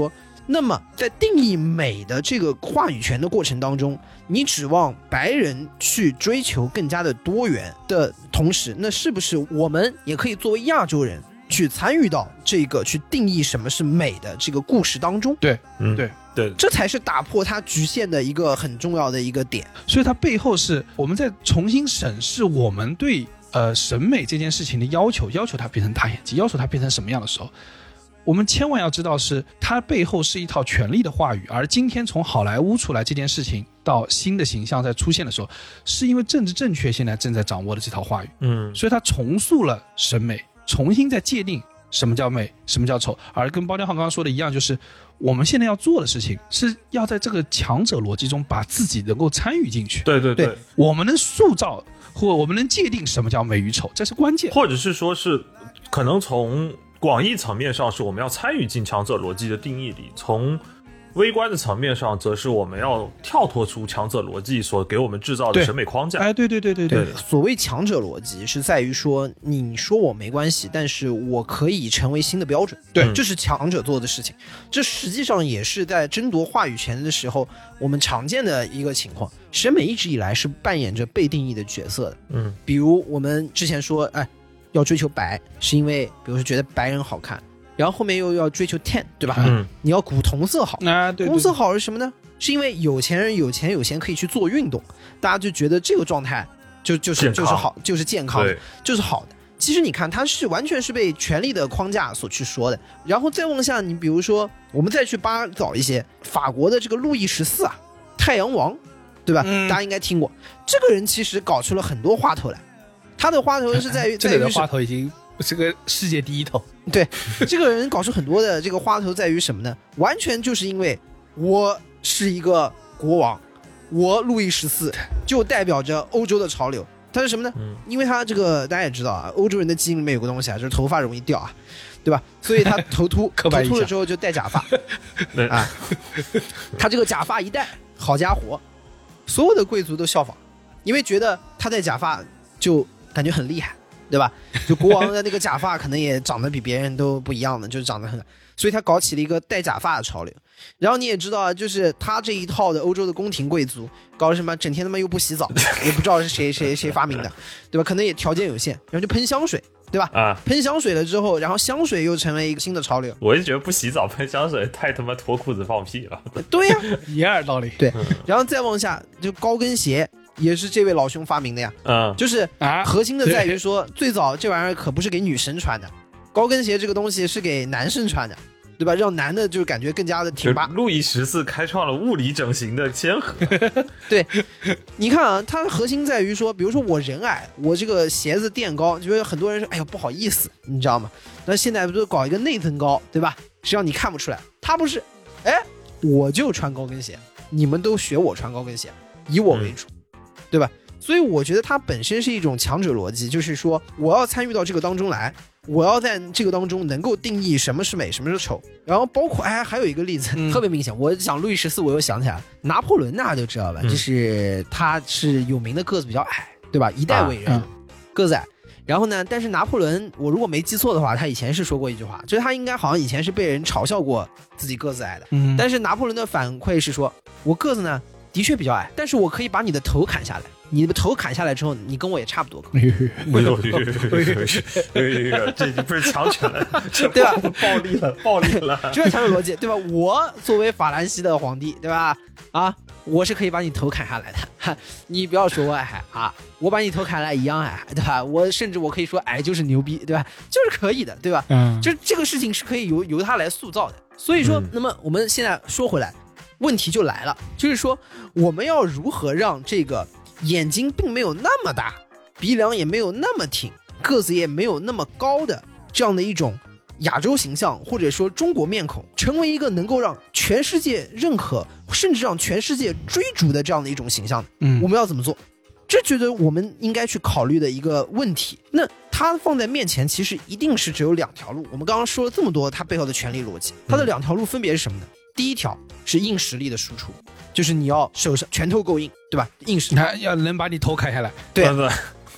那么在定义美的这个话语权的过程当中，你指望白人去追求更加的多元的同时，那是不是我们也可以作为亚洲人去参与到这个去定义什么是美的这个故事当中？ 对， 对， 这才是打破它局限的一个很重要的一个点。 所以它背后是我们在重新审视我们对审美这件事情的要求它变成大眼睛，要求它变成什么样的时候，我们千万要知道是它背后是一套权力的话语，而今天从好莱坞出来这件事情到新的形象在出现的时候，是因为政治正确现在正在掌握的这套话语，所以它重塑了审美，重新在界定什么叫美，什么叫丑。而跟包浆浩刚刚说的一样，就是我们现在要做的事情是要在这个强者逻辑中把自己能够参与进去。 对对对， 我们能塑造或我们能界定什么叫美与丑，这是关键。 或者是说是可能从广义层面上是我们要参与进强者逻辑的定义里，从微观的层面上则是我们要跳脱出强者逻辑所给我们制造的审美框架。 哎，对， 所谓强者逻辑是在于说，你说我没关系，但是我可以成为新的标准。 对， 这是强者做的事情。这实际上也是在争夺话语权的时候我们常见的一个情况。审美一直以来是扮演着被定义的角色的。比如我们之前说，要追求白，是因为比如说觉得白人好看，然后后面又要追求 tan， 对吧？你要古铜色好。 对， 铜色好是什么呢？是因为有钱人有钱有闲可以去做运动，大家就觉得这个状态就是好，就是健康，就是好的。其实你看，它是完全是被权力的框架所去说的。然后再往下，你比如说，我们再去扒早一些，法国的这个路易14啊，太阳王，对吧？大家应该听过。这个人其实搞出了很多花头来，他的花头是在于这个花头已经是个世界第一头。 对，这个人搞出很多的这个花头在于什么呢？完全就是因为我是一个国王，我路易14就代表着欧洲的潮流。他是什么呢？因为他这个大家也知道啊，欧洲人的基因里面有个东西啊，就是头发容易掉啊，对吧？所以他头秃，头秃了之后就戴假发啊。他这个假发一戴，好家伙，所有的贵族都效仿，因为觉得他戴假发就感觉很厉害，对吧？就国王的那个假发可能也长得比别人都不一样的，就是长得很，所以他搞起了一个戴假发的潮流。然后你也知道啊，就是他这一套的欧洲的宫廷贵族搞什么，整天他妈又不洗澡，也不知道是谁发明的，对吧？可能也条件有限，然后就喷香水，对吧？喷香水了之后，然后香水又成为一个新的潮流。 我就觉得不洗澡喷香水太他妈脱裤子放屁了。 对呀， 一样道理。 对，然后再往下，就高跟鞋也是这位老兄发明的呀。就是核心的在于说，最早这玩意儿可不是给女生穿的，高跟鞋这个东西是给男生穿的。对吧？让男的就感觉更加的挺拔。 路易14开创了物理整形的先河。 对，你看啊，它核心在于说，比如说我人矮，我这个鞋子垫高，就很多人说，哎呦不好意思，你知道吗？那现在不是搞一个内增高，对吧？实际上你看不出来，他不是，我就穿高跟鞋，你们都学我穿高跟鞋，以我为主，对吧？所以我觉得它本身是一种强者逻辑，就是说我要参与到这个当中来，我要在这个当中能够定义什么是美，什么是丑。然后包括还有一个例子特别明显，我想路易14，我又想起来了，拿破仑大家就知道吧，就是他是有名的个子比较矮，对吧？一代伟人，个子矮。然后呢，但是拿破仑，我如果没记错的话，他以前是说过一句话，就是他应该好像以前是被人嘲笑过自己个子矮的。但是拿破仑的反馈是说，我个子呢的确比较矮，但是我可以把你的头砍下来。你的头砍下来之后，你跟我也差不多高。 这已经不是强权了， 对吧？ 暴力了， 这是强者逻辑，对吧？我作为法兰西的皇帝，对吧？我是可以把你头砍下来的，你不要说我矮啊，我把你头砍下来一样矮，对吧？我甚至我可以说矮就是牛逼，对吧？就是可以的，对吧？就这个事情是可以由他来塑造的。所以说，那么我们现在说回来，问题就来了，就是说我们要如何让这个眼睛并没有那么大，鼻梁也没有那么挺，个子也没有那么高的这样的一种亚洲形象，或者说中国面孔，成为一个能够让全世界认可，甚至让全世界追逐的这样的一种形象。我们要怎么做？这觉得我们应该去考虑的一个问题。那它放在面前，其实一定是只有两条路。我们刚刚说了这么多，它背后的权力逻辑，它的两条路分别是什么呢？第一条是硬实力的输出，就是你要手上拳头够硬，对吧？硬实力要能把你头砍下来。 对，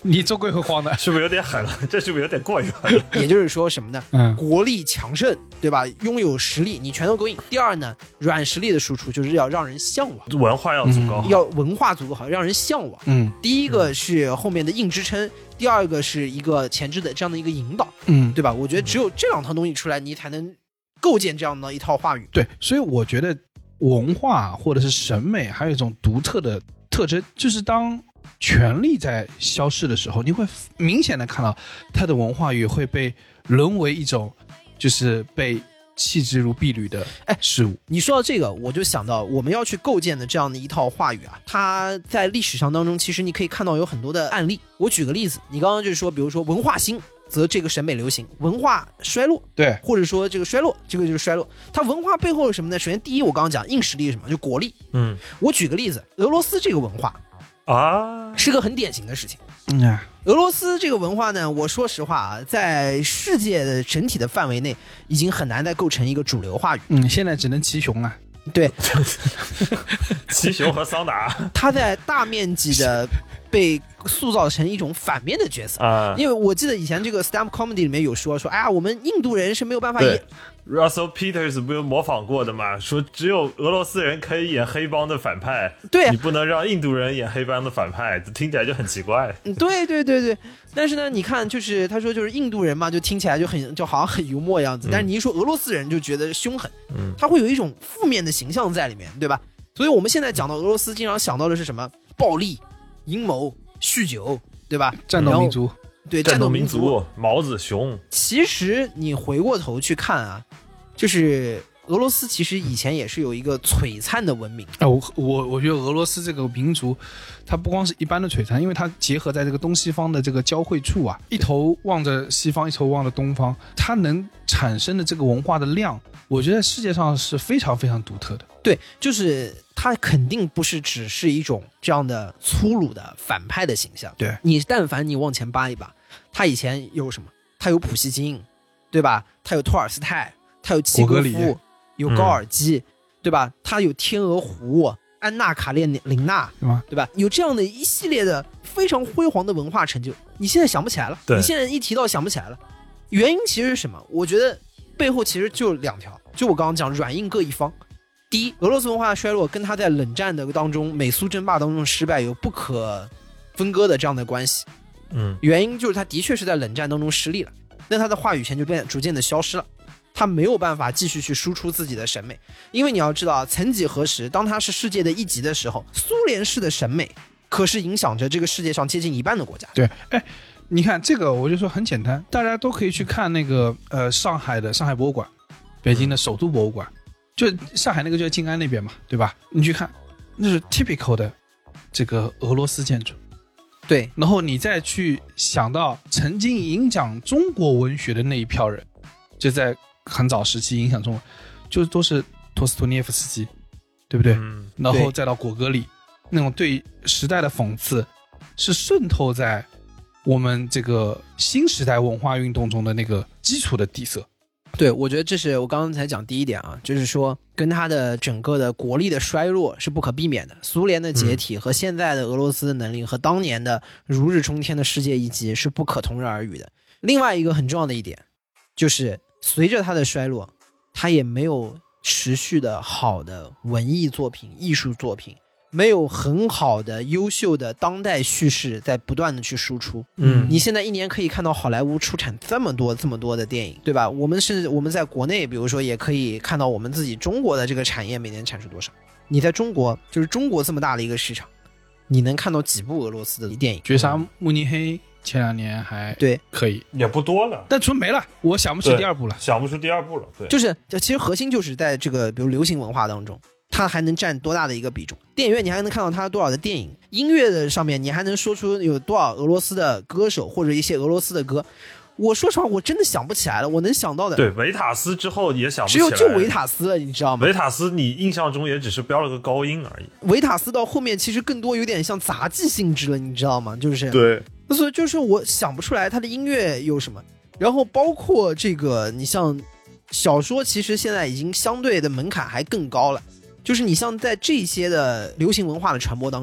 你做贵会慌的。 是不是有点狠了？这是不是有点过于狠了？ 也就是说什么呢？ 嗯国力强盛，对吧？拥有实力，你全都勾应。第二呢，软实力的输出就是要让人向往， 文化要足够好， 要文化足够好，让人向往。 嗯第一个是后面的硬支撑，第二个是一个前置的这样的一个引导， 嗯， 对吧？我觉得只有这两套东西出来，你才能构建这样的一套话语。 对，所以我觉得文化或者是审美还有一种独特的特征，就是当权力在消逝的时候，你会明显的看到它的文化语会被沦为一种就是被弃之如敝履的事物。 你说到这个，我就想到我们要去构建的这样的一套话语啊，它在历史上当中，其实你可以看到有很多的案例。我举个例子，你刚刚就是说，比如说文化兴则这个审美流行，文化衰落， 对， 或者说这个衰落，这个就是衰落。它文化背后是什么呢？首先第一，我刚刚讲硬实力是什么？就国力。 嗯我举个例子，俄罗斯这个文化啊， 是个很典型的事情。 啊， 俄罗斯这个文化呢，我说实话啊，在世界的整体的范围内，已经很难再构成一个主流话语。 现在只能骑熊啊。 对， 骑熊和桑拿它在大面积的被塑造成一种反面的角色。 啊， 因为我记得以前这个 stand-up comedy 里面有说，哎呀，我们印度人是没有办法对演。 Russell Peters 不是模仿过的嘛？说只有俄罗斯人可以演黑帮的反派， 对你不能让印度人演黑帮的反派，这听起来就很奇怪。 对对对对，但是呢，你看，就是他说就是印度人嘛，就听起来就好像很幽默样子，但是你一说俄罗斯人就觉得凶狠，他会有一种负面的形象在里面，对吧？所以我们现在讲到俄罗斯，经常想到的是什么？暴力、阴谋、酗酒，对吧？ 战斗民族。 对， 战斗民民族，毛子熊， 其实你回过头去看啊，就是俄罗斯其实以前也是有一个璀璨的文明。 我觉得俄罗斯这个民族，它不光是一般的璀璨，因为它结合在这个东西方的这个交汇处啊，一头望着西方，一头望着东方，它能产生的这个文化的量，我觉得世界上是非常非常独特的。 对，就是它肯定不是只是一种这样的粗鲁的反派的形象。 对， 你但凡你往前扒一扒，它以前有什么？它有普希金，对吧？它有托尔斯泰，它有契诃夫，有高尔基，对吧？它有天鹅湖、安娜·卡列琳娜，对吧？有这样的一系列的非常辉煌的文化成就，你现在想不起来了。你现在一提到想不起来了，原因其实是什么？我觉得背后其实就两条，就我刚刚讲软硬各一方。第一，俄罗斯文化的衰落跟他在冷战的当中美苏争霸当中失败有不可分割的这样的关系。原因就是他的确是在冷战当中失利了，那他的话语权就逐渐的消失了，他没有办法继续去输出自己的审美。因为你要知道，曾几何时，当他是世界的一极的时候，苏联式的审美可是影响着这个世界上接近一半的国家。 对，哎，你看这个我就说很简单，大家都可以去看那个上海的上海博物馆，北京的首都博物馆，就上海那个就在静安那边嘛，对吧？你去看，那是 typical 的这个俄罗斯建筑。 对， 然后你再去想到曾经影响中国文学的那一票人，就在很早时期影响中国，就都是托斯托涅夫斯基，对不对？然后再到果戈里，那种对时代的讽刺是渗透在我们这个新时代文化运动中的那个基础的底色。 对，我觉得这是我刚刚才讲第一点啊，就是说跟它的整个的国力的衰落是不可避免的。苏联的解体和现在的俄罗斯的能力和当年的如日中天的世界一极是不可同日而语的。另外一个很重要的一点，就是随着它的衰落，它也没有持续的好的文艺作品、艺术作品，没有很好的优秀的当代叙事在不断的去输出。你现在一年可以看到好莱坞出产这么多的电影，对吧？我们甚至我们在国内比如说也可以看到我们自己中国的这个产业每年产出多少。你在中国，就是中国这么大的一个市场，你能看到几部俄罗斯的电影？ 绝杀慕尼黑前2年还对可以， 也不多了， 但纯没了，我想不起第二部了， 想不出第二部了。对， 就是其实核心就是在这个比如流行文化当中，它还能占多大的一个比重？电影院你还能看到它多少的电影，音乐的上面你还能说出有多少俄罗斯的歌手或者一些俄罗斯的歌。我说实话，我真的想不起来了。我能想到的， 对，维塔斯之后也想不起来， 只有就维塔斯了，你知道吗？ 维塔斯你印象中也只是标了个高音而已。 维塔斯到后面其实更多有点像杂技性质了，你知道吗？就是对， 所以就是我想不出来他的音乐有什么。然后包括这个，你像小说，其实现在已经相对的门槛还更高了。就是你像在这些的流行文化的传播当中，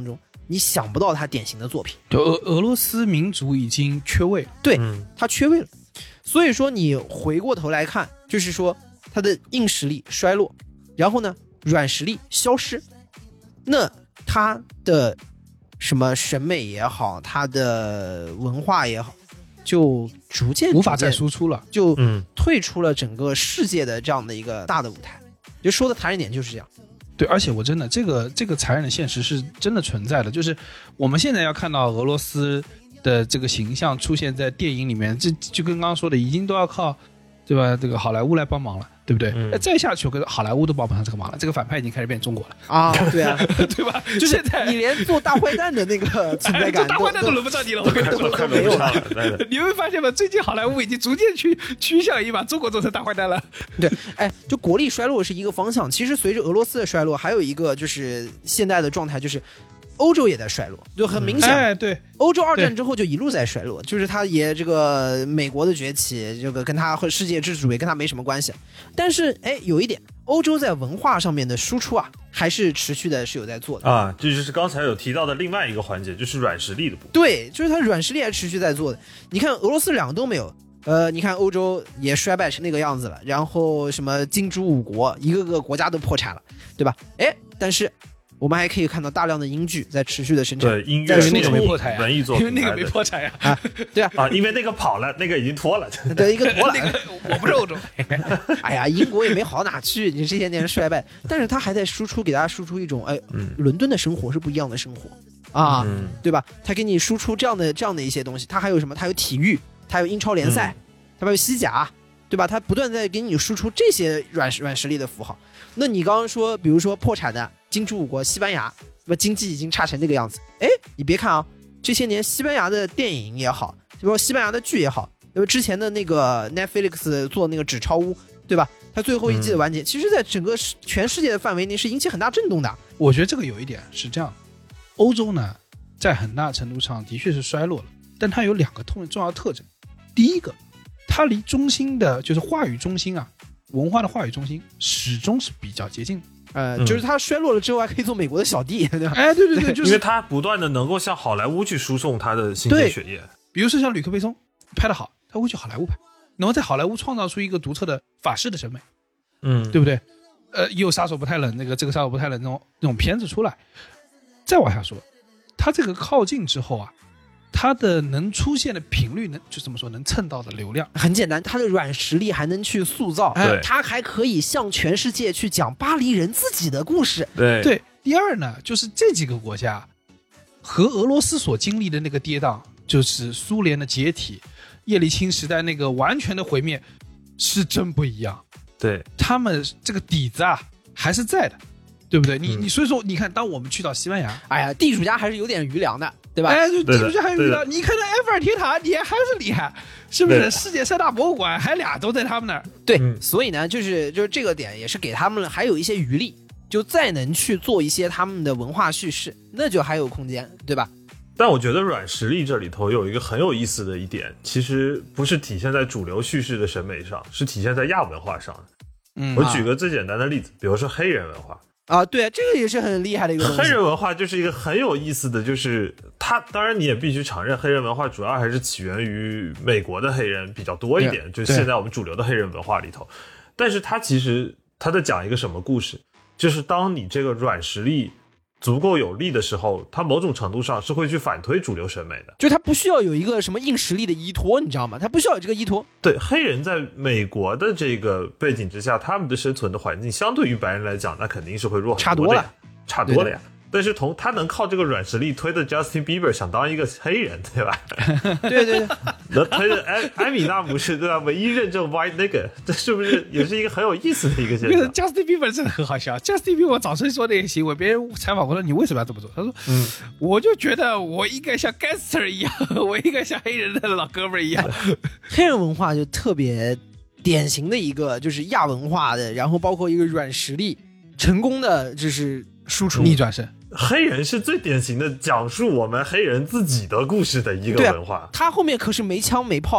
你想不到他典型的作品。 就俄罗斯民族已经缺位了。 对，他缺位了。所以说你回过头来看，就是说他的硬实力衰落，然后呢软实力消失，那他的什么审美也好，他的文化也好，就逐渐无法再输出了， 就退出了整个世界的这样的一个大的舞台。就说的残忍点就是这样。 对，而且我真的这个残忍的现实是真的存在的，就是我们现在要看到俄罗斯的这个形象出现在电影里面，这就跟刚刚说的，已经都要靠，对吧？这个好莱坞来帮忙了，对不对？再下去，我跟好莱坞都帮不上这个忙了，这个反派已经开始变中国了啊！对啊， 对吧？ 就是现在你连做大坏蛋的那个存在感， 做大坏蛋都轮不上你了，我跟你说， 都没有了。 你会发现吗？最近好莱坞已经逐渐趋向于把中国做成大坏蛋了。 对，哎，就国力衰落是一个方向，其实随着俄罗斯的衰落，还有一个就是现在的状态就是。欧洲也在衰落，就很明显。 对， 欧洲2战之后就一路在衰落，就是它也这个美国的崛起，这个跟它和世界之主也跟它没什么关系。但是哎，有一点，欧洲在文化上面的输出啊，还是持续的是有在做的啊。这就是刚才有提到的另外一个环节，就是软实力的部分。 对，就是它软实力还持续在做的。你看俄罗斯2个都没有。你看欧洲也衰败成那个样子了，然后什么金猪5国，一个个国家都破产了，对吧？哎，但是。我们还可以看到大量的英剧在持续的生产， 对音乐那个没破产呀， 文艺作品， 因为那个没破产呀， 对啊， 因为那个跑了，那个已经脱了， 对，一个脱了， 那个我不是欧洲， 哎呀，英国也没好哪去，你这些年衰败，但是他还在输出，给大家输出一种，哎，伦敦的生活是不一样的生活啊，对吧？他给你输出这样的一些东西，他还有什么？他有体育，他有英超联赛，他还有西甲，对吧？他不断在给你输出这些软实力的符号。那你刚刚说，比如说破产的金猪5国西班牙。经济已经差成这个样子，哎，你别看啊，这些年西班牙的电影也好，就说西班牙的剧也好，因为之前的那个 Netflix 做那个纸钞屋，对吧？它最后一季的完结，其实在整个全世界的范围内是引起很大震动的。 我觉得这个有一点是这样，欧洲呢，在很大程度上的确是衰落了，但它有2个重要特征。第一个，它离中心的，就是话语中心啊，文化的话语中心始终是比较接近的。 就是他衰落了之后还可以做美国的小弟，对吧？ 哎，对，就是因为他不断的能够向好莱坞去输送他的新鲜血液。 比如说像吕克贝松拍得好，他会去好莱坞拍，然后在好莱坞创造出一个独特的法式的审美，对不对？也有杀手不太冷这个杀手不太冷那种片子出来。再往下说，他这个靠近之后啊，它的能出现的频率就这么说能蹭到的流量很简单，它的软实力还能去塑造，它还可以向全世界去讲巴黎人自己的故事。 对。第二呢，就是这几个国家和俄罗斯所经历的那个跌宕，就是苏联的解体、叶利钦时代那个完全的毁灭，是真不一样。 对， 他们这个底子啊还是在的。对不对？你所以说，你看，当我们去到西班牙， 哎呀，地主家还是有点余粮的，对吧？ 哎，地主家还有余粮。你看那埃菲尔铁塔，你还是厉害，是不是？世界3大博物馆还俩都在他们那儿。 对，所以呢，就是这个点也是给他们还有一些余力，就再能去做一些他们的文化叙事，那就还有空间，对吧？ 但我觉得软实力这里头有一个很有意思的一点，其实不是体现在主流叙事的审美上，是体现在亚文化上的。我举个最简单的例子，比如说黑人文化。 啊，对，这个也是很厉害的一个东西。 黑人文化就是一个很有意思的，就是它当然你也必须承认，黑人文化主要还是起源于美国的黑人比较多一点，就是现在我们主流的黑人文化里头。但是它其实它在讲一个什么故事，就是当你这个软实力足够有力的时候，它某种程度上是会去反推主流审美的， 就它不需要有一个什么硬实力的依托，你知道吗？它不需要有这个依托。 对，黑人在美国的这个背景之下，他们的生存的环境相对于白人来讲，那肯定是会弱很多的呀，差多了呀。但是他能靠这个软实力推的 Justin Bieber 想当一个黑人，对吧？ 对， 能推的埃米纳姆是对吧？唯一认证 white nigger， 这是不是也是一个很有意思的一个现象 ？Justin Bieber 真的很好笑。Justin Bieber 早晨说那个行为，别人采访过他，你为什么要这么做？他说，我就觉得我应该像 gangster 一样，我应该像黑人的老哥们一样。 黑人文化就特别典型的一个就是亚文化的，然后包括一个软实力成功的就是输出逆转胜。 黑人是最典型的讲述我们黑人自己的故事的一个文化， 他后面可是没枪没炮啊，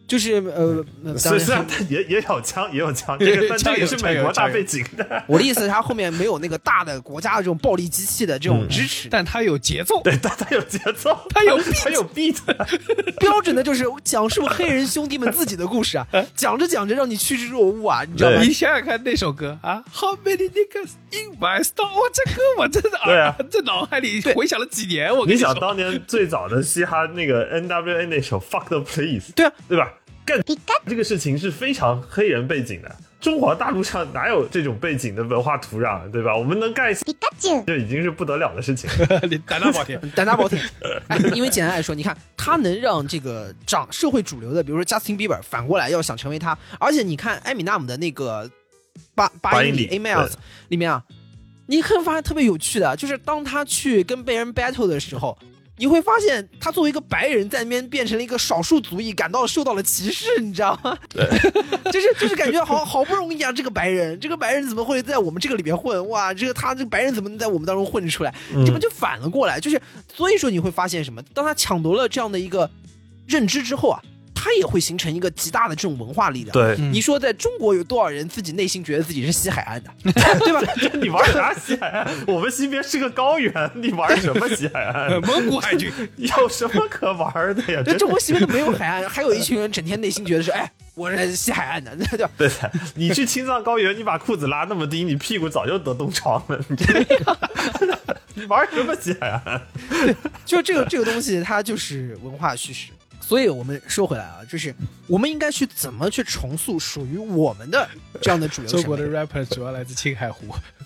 就是当然虽然他也有枪，也有枪，这个但这也是美国大背景的。 我的意思是他后面没有那个大的国家的这种暴力机器的这种支持， 但它有节奏， 对，但他有节奏， 它有他有 beat， 标准的就是讲述黑人兄弟们自己的故事啊，讲着讲着让你趋之若鹜啊，你知道吗？ 你想想看那首歌啊 ，How many niggas in my store？ 这歌我真的对啊， 这脑海里回想了几年。我跟说你想当年最早的嘻哈那个 NWA 那首 Fuck the Police， 对啊， 对吧？干这个事情是非常黑人背景的，中国大陆上哪有这种背景的文化土壤，对吧？我们能干就已经是不得了的事情了。 你胆大包天， 胆大包天。哎，因为简单来说，你看他能让这个社会主流的，比如说 Justin Bieber 反过来要想成为他，而且你看艾米纳姆的那个八英里 A Miles 里面啊，你会发现特别有趣的，就是当他去跟别人 battle 的时候。你会发现，他作为一个白人，在那边变成了一个少数族裔，感到受到了歧视，你知道吗？对，就是感觉好不容易啊，这个白人怎么会在我们这个里面混？哇，这个白人怎么能在我们当中混出来？这不就反了过来？就是所以说你会发现什么？当他抢夺了这样的一个认知之后啊。它也会形成一个极大的这种文化力量。 对， 你说在中国有多少人自己内心觉得自己是西海岸的，对吧？ 你玩啥西海岸？我们西边是个高原，你玩什么西海岸？ 蒙古海军有什么可玩的呀？ 在中国西边都没有海岸，还有一群人整天内心觉得是，哎，我是西海岸的，对吧？ 对，你去青藏高原，你把裤子拉那么低，你屁股早就得冻疮了。你玩什么西海岸？ 对，就这个东西，它就是文化叙事。所以我们说回来啊，就是我们应该去怎么去重塑属于我们的这样的主流审美。 中国的 rapper 主要来自青海湖。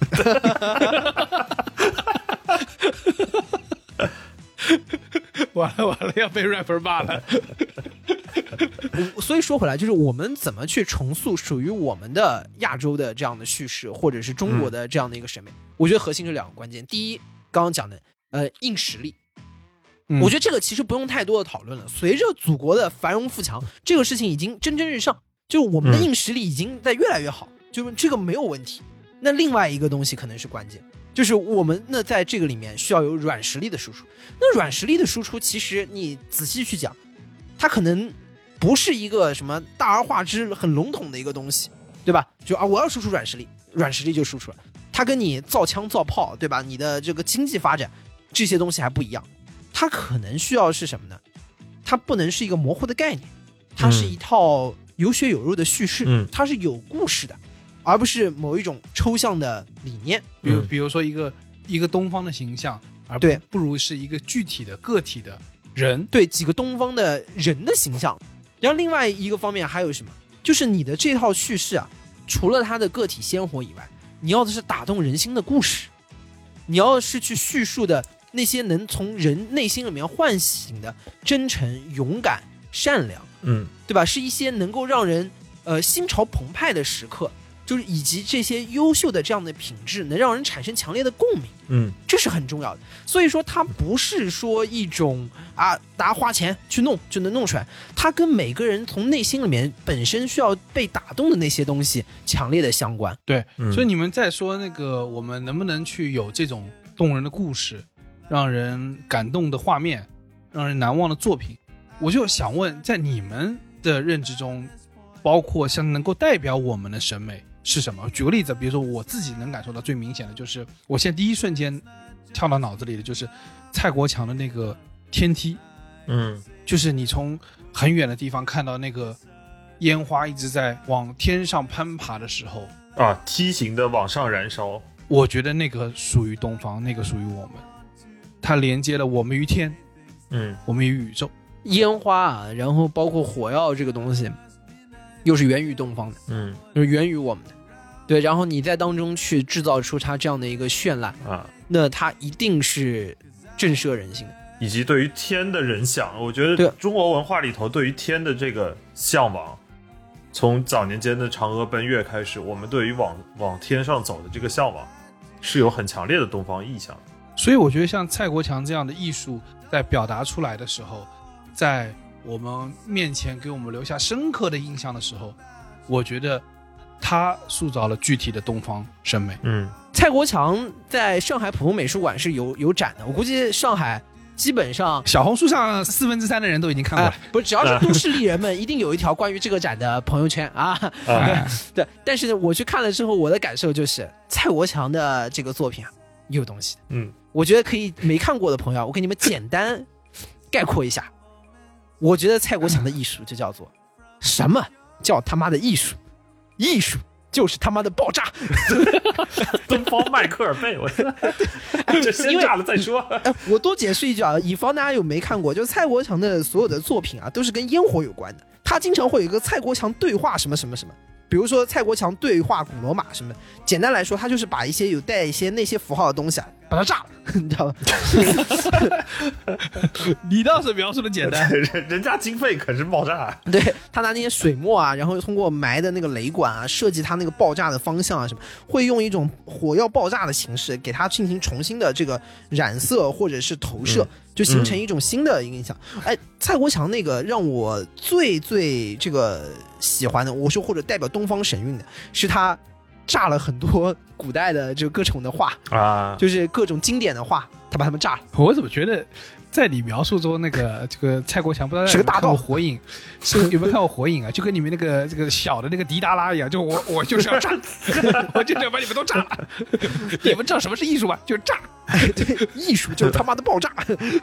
完了，要被 rapper 骂了。 所以说回来，就是我们怎么去重塑属于我们的亚洲的这样的叙事，或者是中国的这样的一个审美。我觉得核心是两个关键。第一，刚刚讲的硬实力。我觉得这个其实不用太多的讨论了。随着祖国的繁荣富强，这个事情已经蒸蒸日上，就我们的硬实力已经在越来越好，就这个没有问题。那另外一个东西可能是关键，就是我们那在这个里面需要有软实力的输出。那软实力的输出，其实你仔细去讲，它可能不是一个什么大而化之、很笼统的一个东西，对吧？就我要输出软实力，软实力就输出了。它跟你造枪造炮，对吧？你的这个经济发展这些东西还不一样。它可能需要是什么呢？它不能是一个模糊的概念，它是一套有血有肉的叙事，它是有故事的，而不是某一种抽象的理念。 比如说一个东方的形象，而不如是一个具体的个体的人， 对，几个东方的人的形象。然后另外一个方面还有什么？就是你的这套叙事啊，除了它的个体鲜活以外，你要的是打动人心的故事，你要是去叙述的那些能从人内心里面唤醒的真诚、勇敢、善良，对吧？是一些能够让人心潮澎湃的时刻，就是以及这些优秀的这样的品质，能让人产生强烈的共鸣，这是很重要的。所以说，它不是说一种大家花钱去弄就能弄出来，它跟每个人从内心里面本身需要被打动的那些东西强烈的相关。 对，所以你们在说那个，我们能不能去有这种动人的故事？让人感动的画面，让人难忘的作品，我就想问，在你们的认知中，包括像能够代表我们的审美是什么？举个例子，比如说我自己能感受到最明显的就是，我现在第一瞬间跳到脑子里的就是蔡国强的那个天梯，就是你从很远的地方看到那个烟花一直在往天上攀爬的时候梯形的往上燃烧， 我觉得那个属于东方，那个属于我们。它连接了我们与天，我们与宇宙。 烟花然后包括火药这个东西，又是源于东方的，就是源于我们的。对，然后你在当中去制造出它这样的一个绚烂那它一定是震慑人心的。 以及对于天的人想，我觉得中国文化里头对于天的这个向往，从早年间的嫦娥奔月开始，我们对于往天上走的这个向往，是有很强烈的东方意象。 所以我觉得像蔡国强这样的艺术在表达出来的时候，在我们面前给我们留下深刻的印象的时候，我觉得他塑造了具体的东方审美。 蔡国强在上海浦东美术馆是有展的，我估计上海基本上小红书上3/4的人都已经看过了。 不是，只要是都市丽人们，一定有一条关于这个展的朋友圈啊。对，但是我去看了之后，我的感受就是蔡国强的这个作品啊，有东西。我觉得可以，没看过的朋友，我给你们简单概括一下。我觉得蔡国强的艺术就叫做什么叫他妈的艺术？艺术就是他妈的爆炸。 东方迈克尔贝，我这先炸了再说。 我多解释一句啊，以防大家有没看过，就蔡国强的所有的作品啊，都是跟烟火有关的。他经常会有一个蔡国强对话什么什么什么，比如说蔡国强对话古罗马什么。简单来说，他就是把一些有带一些那些符号的东西啊，把它炸了，你知道吧？ 你倒是描述的简单， 人家经费可是爆炸。 对，他拿那些水墨啊，然后通过埋的那个雷管啊，设计他那个爆炸的方向啊什么，会用一种火药爆炸的形式给它进行重新的这个染色或者是投射，就形成一种新的一个印象。蔡国强那个让我最这个喜欢的，我说或者代表东方神韵的，是他炸了很多古代的这个各种的画啊， 就是各种经典的画，他把他们炸了。 我怎么觉得在你描述中，那个这个蔡国强不知道是个大盗。 火影有没有看过火影啊？就跟你们那个这个小的那个迪达拉一样，就我就是要炸，我就是要把你们都炸了。你们知道什么是艺术吗？就是炸。 对，艺术就是他妈的爆炸。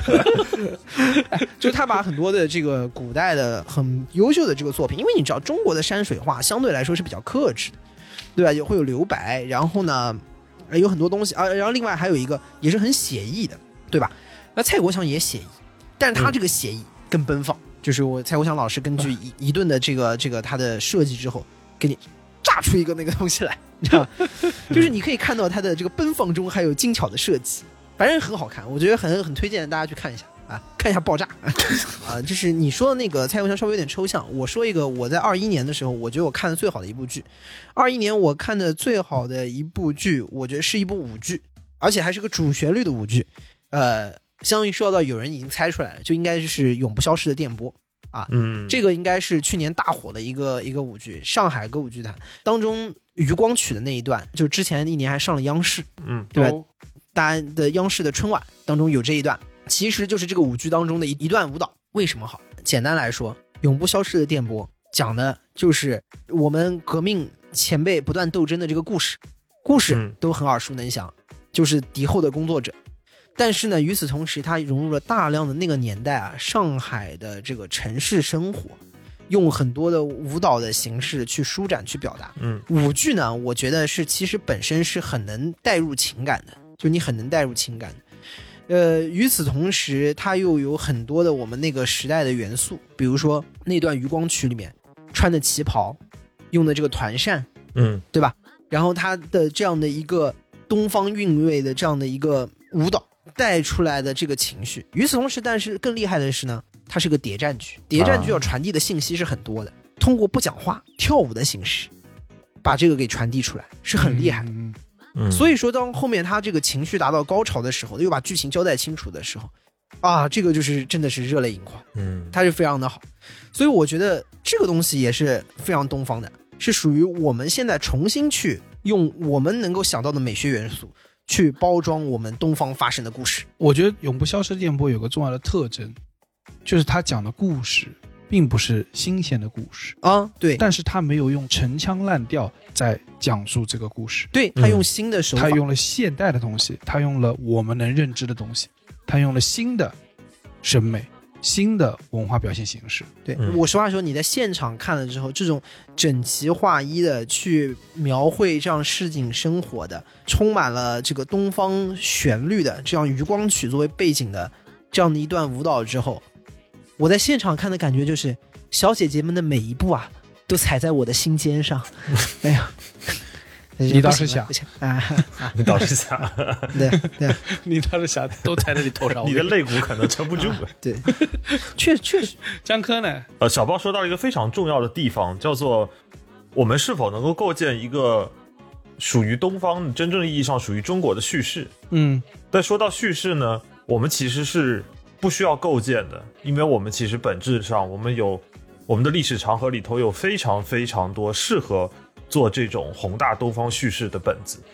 就是他把很多的这个古代的很优秀的这个作品，因为你知道中国的山水画相对来说是比较克制的，对吧？也会有留白，然后呢有很多东西啊，然后另外还有一个也是很写意的，对吧？那蔡国强也写意，但是他这个写意更奔放，就是我蔡国强老师根据一顿的这个他的设计之后，给你炸出一个那个东西来，你知道，就是你可以看到他的这个奔放中还有精巧的设计，反正很好看，我觉得很推荐大家去看一下啊，看一下爆炸啊。就是你说的那个蔡国强稍微有点抽象，我说一个我在21年的时候，我觉得我看的最好的一部剧，21年我看的最好的一部剧，我觉得是一部舞剧，而且还是个主旋律的舞剧，相当于说到有人已经猜出来了，就应该就是永不消失的电波啊。这个应该是去年大火的一个舞剧，上海歌舞剧团当中余光曲的那一段，就之前一年还上了央视，对吧？大家的央视的春晚当中有这一段，其实就是这个舞剧当中的一段舞蹈。为什么好？简单来说，永不消失的电波讲的就是我们革命前辈不断斗争的这个故事都很耳熟能详，就是敌后的工作者。但是呢，与此同时，它融入了大量的那个年代啊，上海的这个城市生活，用很多的舞蹈的形式去舒展、去表达。舞剧呢，我觉得是其实本身是很能带入情感的，就你很能带入情感的。与此同时，它又有很多的我们那个时代的元素，比如说那段余光曲里面穿的旗袍，用的这个团扇，对吧？然后它的这样的一个东方韵味的这样的一个舞蹈。带出来的这个情绪，与此同时，但是更厉害的是呢，它是个谍战剧。谍战剧要传递的信息是很多的，通过不讲话、跳舞的形式，把这个给传递出来，是很厉害的。所以说，当后面他这个情绪达到高潮的时候，又把剧情交代清楚的时候，啊，这个就是真的是热泪盈眶。它是非常的好。所以我觉得这个东西也是非常东方的，是属于我们现在重新去用我们能够想到的美学元素。去包装我们东方发生的故事。 我觉得永不消失电波有个重要的特征，就是他讲的故事并不是新鲜的故事啊，对， 但是他没有用陈腔滥调在讲述这个故事， 对，他用新的手法， 他用了现代的东西，他用了我们能认知的东西，他用了新的审美、新的文化表现形式。 对，我实话说，你在现场看了之后，这种整齐划一的去描绘这样市井生活的，充满了这个东方旋律的这样余光曲作为背景的这样的一段舞蹈之后，我在现场看的感觉就是小姐姐们的每一步啊都踩在我的心尖上。哎呀， 你倒是想你倒是想对你倒是想都踩在你头上， 你的肋骨可能撑不住。 对，确实。 江科呢？ 小豹说到一个非常重要的地方，叫做我们是否能够构建一个属于东方真正意义上属于中国的叙事。但说到叙事呢，我们其实是不需要构建的，因为我们其实本质上我们的历史长河里头有非常非常多适合做这种宏大东方叙事的本子。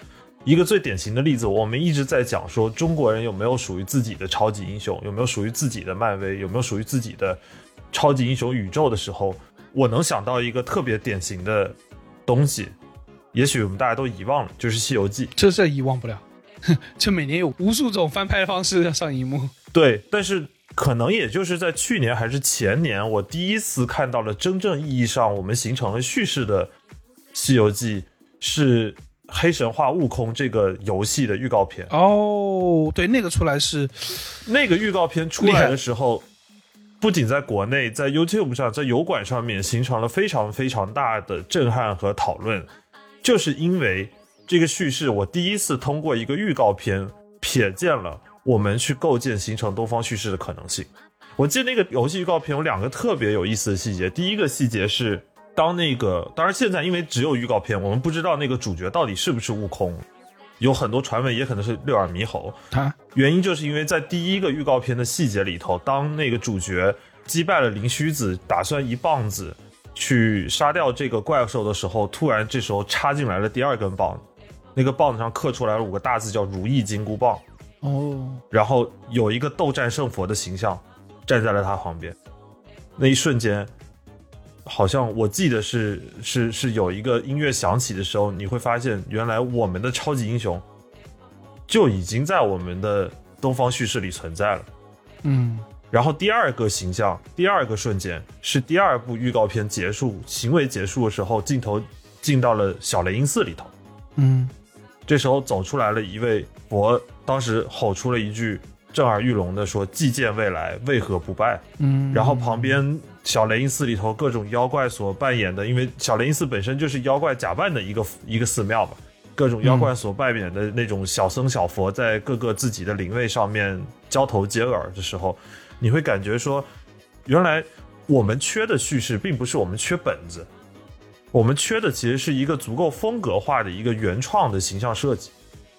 一个最典型的例子，我们一直在讲说中国人有没有属于自己的超级英雄，有没有属于自己的漫威，有没有属于自己的超级英雄宇宙的时候，我能想到一个特别典型的东西，也许我们大家都遗忘了，就是《西游记》。 这遗忘不了，这每年有无数种翻拍方式上荧幕。 对，但是可能也就是在去年还是前年，我第一次看到了真正意义上我们形成了叙事的《西游记》，是黑神话悟空这个游戏的预告片。 哦，对，那个出来是那个预告片出来的时候，不仅在国内，在 YouTube 上，在油管上面形成了非常非常大的震撼和讨论，就是因为这个叙事，我第一次通过一个预告片瞥见了我们去构建形成东方叙事的可能性。我记得那个游戏预告片有2个特别有意思的细节，第一个细节是当然现在因为只有预告片，我们不知道那个主角到底是不是悟空，有很多传闻也可能是六耳猕猴。原因就是因为在第一个预告片的细节里头，当那个主角击败了灵虚子，打算一棒子去杀掉这个怪兽的时候，突然这时候插进来了第2根棒子，那个棒子上刻出来了5个大字叫如意金箍棒。然后有一个斗战胜佛的形象站在了他旁边，那一瞬间好像我记得是有一个音乐响起的时候，你会发现原来我们的超级英雄就已经在我们的东方叙事里存在了。然后第2个形象，第2个瞬间是第2部预告片结束，行为结束的时候，镜头进到了小雷音寺里头。这时候走出来了一位佛，当时吼出了一句震耳欲聋的说：“既见未来，为何不败？”然后旁边小雷音寺里头各种妖怪所扮演的，因为小雷音寺本身就是妖怪假扮的一个寺庙嘛，各种妖怪所扮演的那种小僧小佛在各个自己的灵位上面交头接耳的时候，你会感觉说，原来我们缺的叙事并不是我们缺本子，我们缺的其实是一个足够风格化的一个原创的形象设计。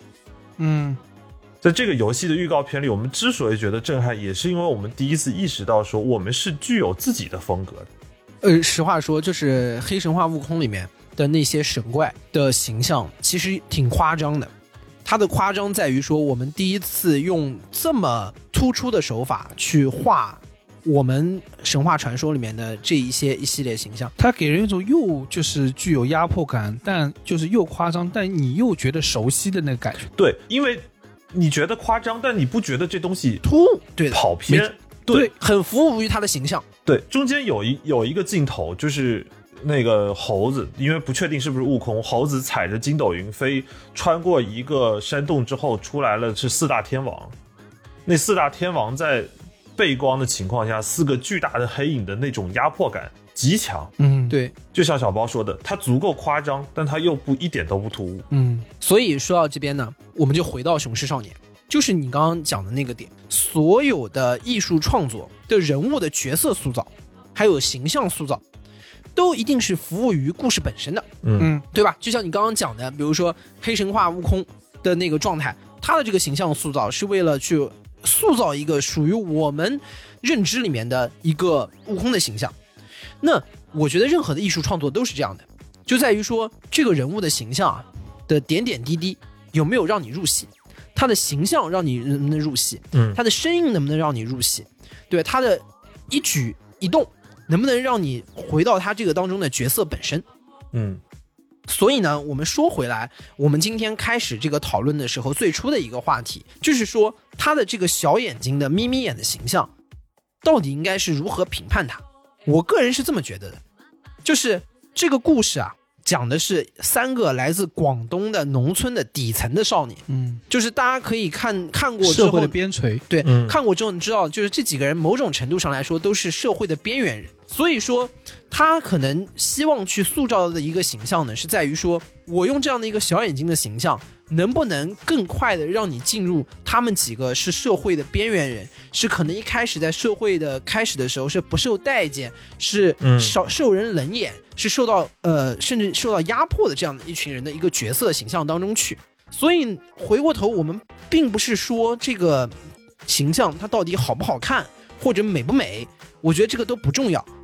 在这个游戏的预告片里，我们之所以觉得震撼，也是因为我们第一次意识到说我们是具有自己的风格的。 实话说，就是黑神话悟空里面的那些神怪的形象其实挺夸张的，它的夸张在于说我们第一次用这么突出的手法去画我们神话传说里面的这一系列形象， 它给人一种又就是具有压迫感，但就是又夸张，但你又觉得熟悉的那个感觉。 对，因为你觉得夸张，但你不觉得这东西突兀，对， 跑偏， 对，很服务于它的形象。 对，中间有一个镜头，就是那个猴子，因为不确定是不是悟空，猴子踩着筋斗云飞，穿过一个山洞之后出来了，是4大天王。那4大天王在背光的情况下，4个巨大的黑影的那种压迫感极强。 对， 就像小包说的，它足够夸张，但它又一点都不突兀。 所以说到这边呢，我们就回到雄狮少年，就是你刚刚讲的那个点，所有的艺术创作的人物的角色塑造，还有形象塑造，都一定是服务于故事本身的。对吧？就像你刚刚讲的，比如说黑神话悟空的那个状态，他的这个形象塑造是为了去塑造一个属于我们认知里面的一个悟空的形象。那我觉得任何的艺术创作都是这样的，就在于说这个人物的形象的点点滴滴有没有让你入戏，他的形象让你能不能入戏，他的声音能不能让你入戏，对，他的一举一动能不能让你回到他这个当中的角色本身。所以呢，我们说回来，我们今天开始这个讨论的时候，最初的一个话题就是说，他的这个小眼睛的眯眯眼的形象，到底应该是如何评判他？我个人是这么觉得的，就是这个故事啊，讲的是3个来自广东的农村的底层的少年。就是大家可以看过之后， 社会的边陲， 对，看过之后你知道，就是这几个人某种程度上来说都是社会的边缘人。所以说他可能希望去塑造的一个形象呢，是在于说我用这样的一个小眼睛的形象，能不能更快的让你进入他们几个是社会的边缘人，是可能一开始在社会的开始的时候是不受待见，是受人冷眼，是受到甚至受到压迫的这样的一群人的一个角色形象当中去。所以回过头，我们并不是说这个形象它到底好不好看或者美不美，我觉得这个都不重要。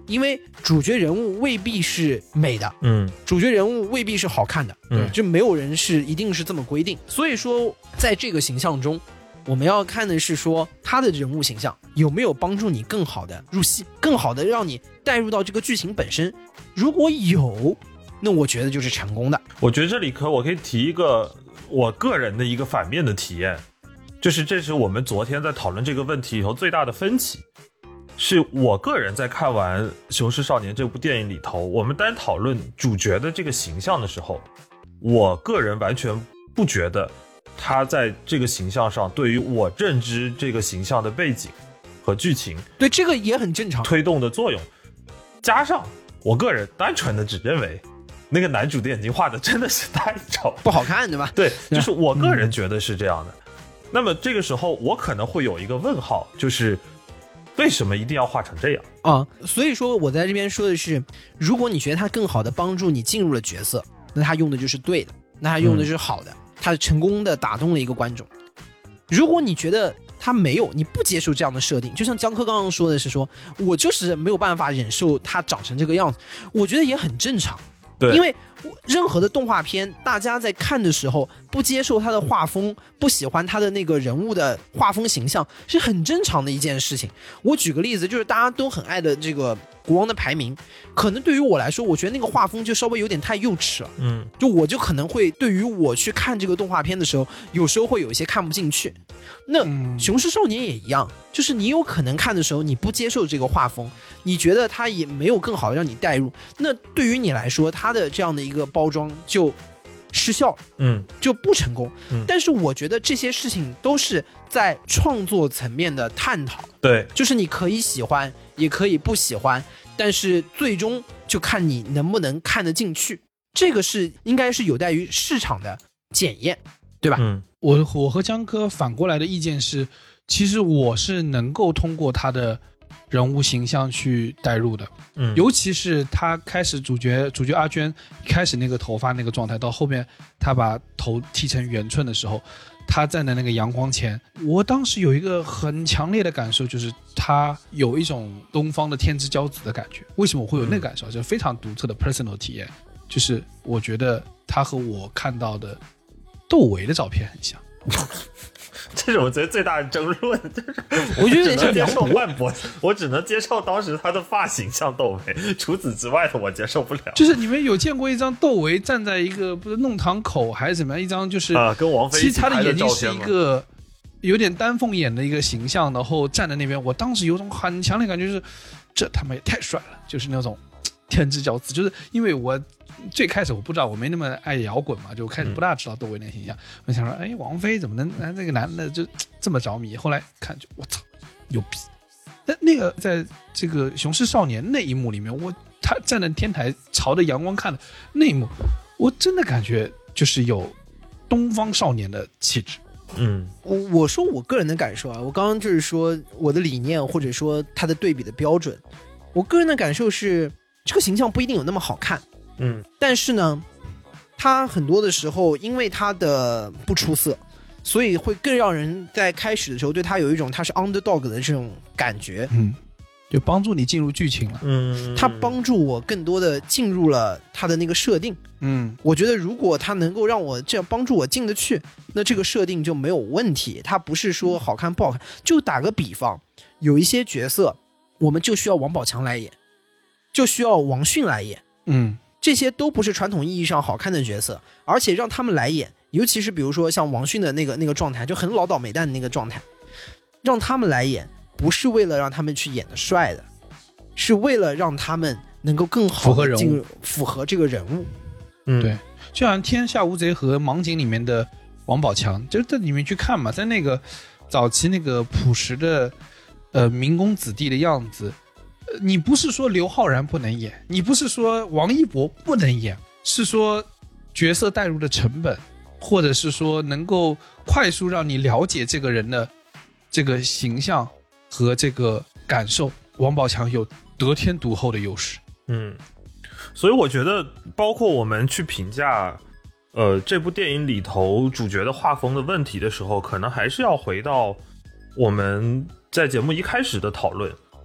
因为主角人物未必是美的，主角人物未必是好看的，就没有人是一定是这么规定。所以说，在这个形象中，我们要看的是说他的人物形象有没有帮助你更好的入戏，更好的让你带入到这个剧情本身。如果有，那我觉得就是成功的。 我觉得这里我可以提一个我个人的一个反面的体验，就是这是我们昨天在讨论这个问题以后最大的分歧。是我个人在看完《雄狮少年》这部电影里头，我们单讨论主角的这个形象的时候，我个人完全不觉得他在这个形象上对于我认知这个形象的背景和剧情， 对这个也很正常推动的作用。加上我个人单纯的只认为那个男主的眼睛画的真的是太丑， 不好看，对吧？ 对，就是我个人觉得是这样的。那么这个时候我可能会有一个问号，就是为什么一定要画成这样啊？所以说我在这边说的是，如果你觉得他更好的帮助你进入了角色，那他用的就是对的，那他用的是好的，他成功的打动了一个观众。如果你觉得他没有，你不接受这样的设定，就像江科刚刚说的是说，我就是没有办法忍受他长成这个样子，我觉得也很正常。 对， 因为任何的动画片，大家在看的时候不接受他的画风，不喜欢他的那个人物的画风形象，是很正常的一件事情。我举个例子，就是大家都很爱的这个国王的排名，可能对于我来说，我觉得那个画风就稍微有点太幼稚了。就我就可能会对于我去看这个动画片的时候，有时候会有一些看不进去。那雄狮少年也一样，就是你有可能看的时候你不接受这个画风，你觉得它也没有更好让你带入，那对于你来说，它的这样的一个包装就失效，就不成功。但是我觉得这些事情都是在创作层面的探讨， 对， 就是你可以喜欢，也可以不喜欢，但是最终就看你能不能看得进去，这个是应该是有待于市场的检验，对吧？ 我和江科反过来的意见是，其实我是能够通过他的人物形象去带入的，尤其是他开始主角阿娟一开始那个头发那个状态，到后面他把头剃成圆寸的时候，他站在那个阳光前，我当时有一个很强烈的感受，就是他有一种东方的天之骄子的感觉。为什么我会有那个感受？就是非常独特的 personal 体验，就是我觉得他和我看到的窦唯的照片很像。 这是我觉得最大的争论，就是我觉得有点像接受万博，我只能接受当时他的发型像窦唯，除此之外的我接受不了。 就是你们有见过一张窦唯站在一个不是弄堂口还是怎么样，一张就是跟王菲一起拍的照片吗？ 其实他的眼睛是一个有点丹凤眼的一个形象，然后站在那边，我当时有种很强烈感觉，就是这他妈也太帅了，就是那种天之骄子。就是因为我最开始我不知道，我没那么爱摇滚嘛，就开始不大知道窦唯那个形象。我想说，哎，王菲怎么能那个男的就这么着迷？后来看就我操，牛逼！那个在这个《雄狮少年》那一幕里面，他站在天台朝着阳光看的那一幕，我真的感觉就是有东方少年的气质。 我说我个人的感受啊，我刚刚就是说我的理念或者说他的对比的标准，我个人的感受是这个形象不一定有那么好看。但是呢，他很多的时候因为他的不出色，所以会更让人在开始的时候对他有一种他是 underdog 的这种感觉。 就帮助你进入剧情了。 他帮助我更多的进入了他的那个设定。我觉得如果他能够让我这样帮助我进得去，那这个设定就没有问题。他不是说好看不好看，就打个比方，有一些角色我们就需要王宝强来演，就需要王迅来演。这些都不是传统意义上好看的角色，而且让他们来演，尤其是比如说像王迅的那个状态，就很老倒霉蛋的那个状态，让他们来演，不是为了让他们去演的帅的，是为了让他们能够更好的符合这个人物。 对，就像《天下无贼》和《盲井》里面的王宝强，就是在里面去看嘛，在那个早期那个朴实的民工子弟的样子。你不是说刘昊然不能演，你不是说王一博不能演，是说角色带入的成本，或者是说能够快速让你了解这个人的这个形象和这个感受，王宝强有得天独厚的优势。 所以我觉得包括我们去评价这部电影里头主角的画风的问题的时候，可能还是要回到我们在节目一开始的讨论，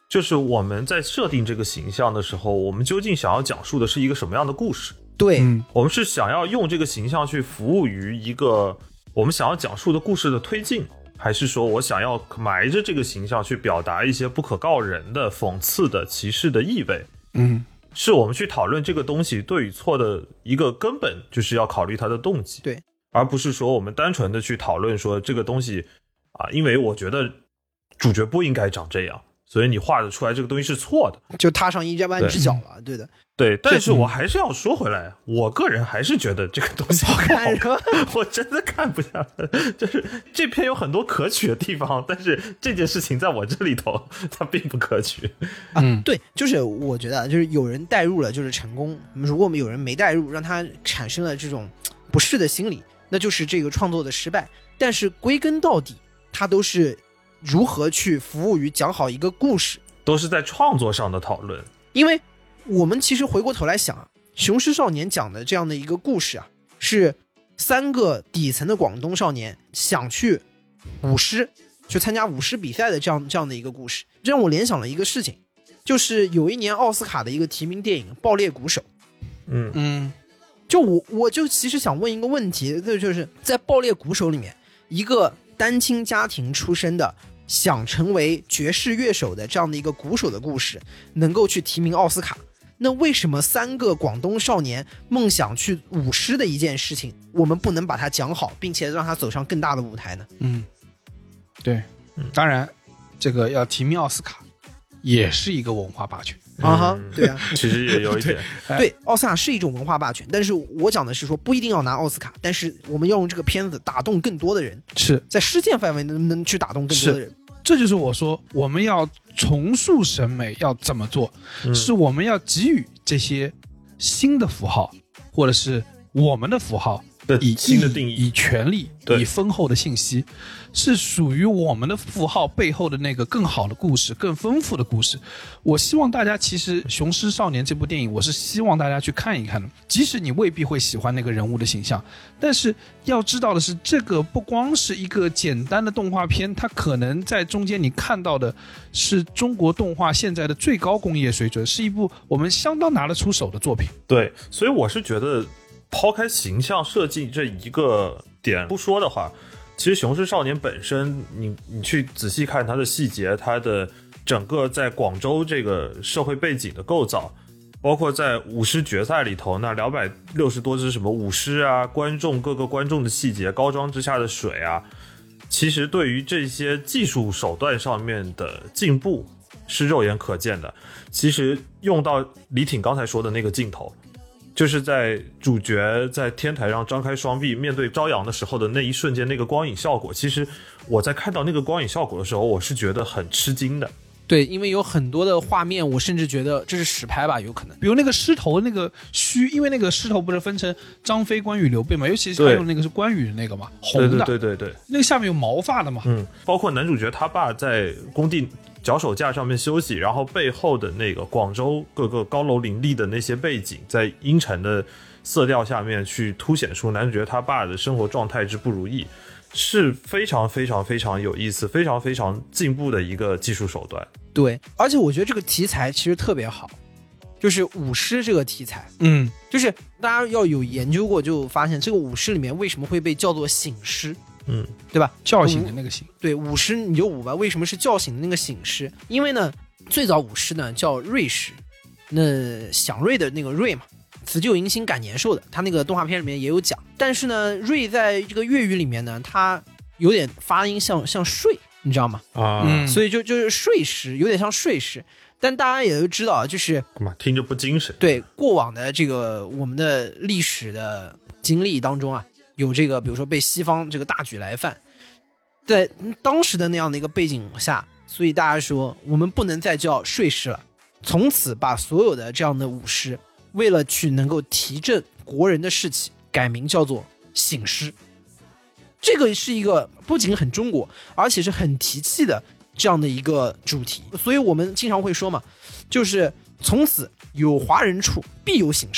就是我们在设定这个形象的时候，我们究竟想要讲述的是一个什么样的故事？ 对， 我们是想要用这个形象去服务于一个我们想要讲述的故事的推进，还是说我想要埋着这个形象去表达一些不可告人的讽刺的歧视的意味？是我们去讨论这个东西对与错的一个根本，就是要考虑它的动机， 对， 而不是说我们单纯的去讨论说这个东西因为我觉得主角不应该长这样，所以你画得出来这个东西是错的， 就踏上一万只脚了，对的。 对，但是我还是要说回来，我个人还是觉得这个东西好看，我真的看不下来。就是这篇有很多可取的地方，但是这件事情在我这里头它并不可取。 对，就是我觉得就是有人带入了就是成功，如果我们有人没带入，让他产生了这种不适的心理，那就是这个创作的失败。但是归根到底，它都是如何去服务于讲好一个故事， 都是在创作上的讨论。 因为我们其实回过头来想啊，雄狮少年讲的这样的一个故事啊，是3个底层的广东少年想去舞狮，去参加舞狮比赛的这样的一个故事。这让我联想了一个事情，就是有一年奥斯卡的一个提名电影《爆裂鼓手》。就我就其实想问一个问题，就是在《爆裂鼓手》里面，一个单亲家庭出身的想成为爵士乐手的这样的一个鼓手的故事能够去提名奥斯卡，那为什么3个广东少年梦想去舞狮的一件事情，我们不能把它讲好，并且让它走上更大的舞台呢？ 对，当然这个要提名奥斯卡也是一个文化霸权对啊， 其实也有一点对，奥斯卡是一种文化霸权，但是我讲的是说不一定要拿奥斯卡，但是我们要用这个片子打动更多的人， 是在世界范围能去打动更多的人。 这就是我说我们要重塑审美要怎么做，是我们要给予这些新的符号或者是我们的符号以新的定义， 以权利，以丰厚的信息，是属于我们的符号背后的那个更好的故事，更丰富的故事。我希望大家其实《雄狮少年》这部电影，我是希望大家去看一看的，即使你未必会喜欢那个人物的形象，但是要知道的是，这个不光是一个简单的动画片，它可能在中间你看到的是中国动画现在的最高工业水准，是一部我们相当拿得出手的作品。 对，所以我是觉得抛开形象设计这一个点不说的话，其实《雄狮少年》本身你去仔细看它的细节，它的整个在广州这个社会背景的构造，包括在舞狮决赛里头那260多只什么舞狮啊，各个观众的细节，高庄之下的水啊，其实对于这些技术手段上面的进步是肉眼可见的。其实用到李挺刚才说的那个镜头，就是在主角在天台上张开双臂面对朝阳的时候的那一瞬间，那个光影效果，其实我在看到那个光影效果的时候，我是觉得很吃惊的。 对，因为有很多的画面，我甚至觉得这是实拍吧，有可能。 比如那个狮头那个须，因为那个狮头不是分成张飞、关羽、刘备嘛，尤其是他用那个是关羽的那个嘛，红的， 对， 那个下面有毛发的嘛。 包括男主角他爸在工地脚手架上面休息，然后背后的那个广州各个高楼林立的那些背景，在阴沉的色调下面去凸显出男主角他爸的生活状态之不如意，是非常非常非常有意思，非常非常进步的一个技术手段。 对，而且我觉得这个题材其实特别好，就是舞狮这个题材，就是大家要有研究过，就发现这个舞狮里面为什么会被叫做醒狮，对吧？ 叫醒的那个醒， 对，舞狮你就舞吧，为什么是叫醒的那个醒狮？因为呢，最早舞狮呢叫瑞狮，那祥瑞的那个瑞嘛，辞旧迎新赶年兽的，他那个动画片里面也有讲。但是呢，瑞在这个粤语里面呢，它有点发音像睡，你知道吗？所以就是睡狮，有点像睡狮。但大家也都知道，就是听着不精神。 对过往的这个我们的历史的经历当中啊，有这个比如说被西方这个大举来犯，在当时的那样的一个背景下，所以大家说我们不能再叫睡狮了，从此把所有的这样的舞狮，为了去能够提振国人的士气，改名叫做醒狮。这个是一个不仅很中国，而且是很提气的这样的一个主题。所以我们经常会说嘛，就是从此有华人处必有醒狮。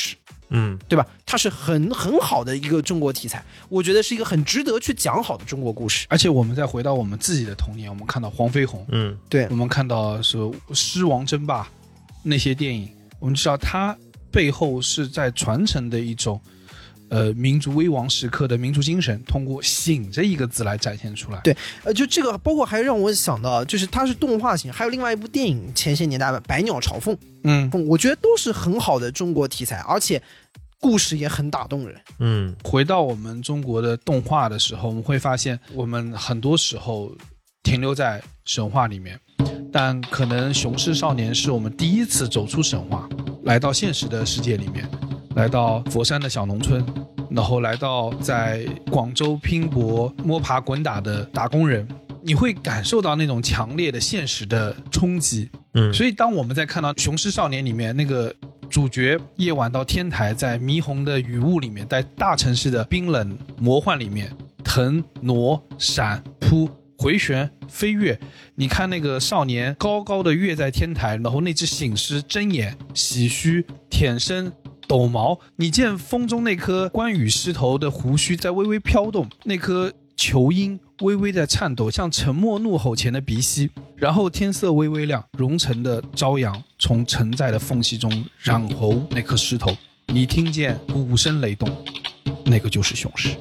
对吧？它是很好的一个中国题材，我觉得是一个很值得去讲好的中国故事。 而且我们再回到我们自己的童年，我们看到黄飞鸿， 对， 我们看到是狮王争霸那些电影，我们知道它背后是在传承的一种民族危亡时刻的民族精神，通过醒这一个字来展现出来。 对，就这个包括还让我想到，就是它是动画型，还有另外一部电影，前些年代的《百鸟朝凤》，我觉得都是很好的中国题材，而且故事也很打动人。 回到我们中国的动画的时候，我们会发现我们很多时候停留在神话里面，但可能雄狮少年是我们第一次走出神话，来到现实的世界里面，来到佛山的小农村，然后来到在广州拼搏摸爬滚打的打工人，你会感受到那种强烈的现实的冲击。所以当我们在看到雄狮少年里面那个主角夜晚到天台，在霓虹的雨雾里面，在大城市的冰冷魔幻里面腾挪闪扑回旋飞跃，你看那个少年高高的跃在天台，然后那只醒狮睁眼洗须舔身抖毛，你见风中那颗关羽狮头的胡须在微微飘动，那颗球音微微在颤抖，像沉默怒吼前的鼻息，然后天色微微亮，融成的朝阳从承载的缝隙中染红那颗狮头，你听见鼓声雷动，那个就是雄狮。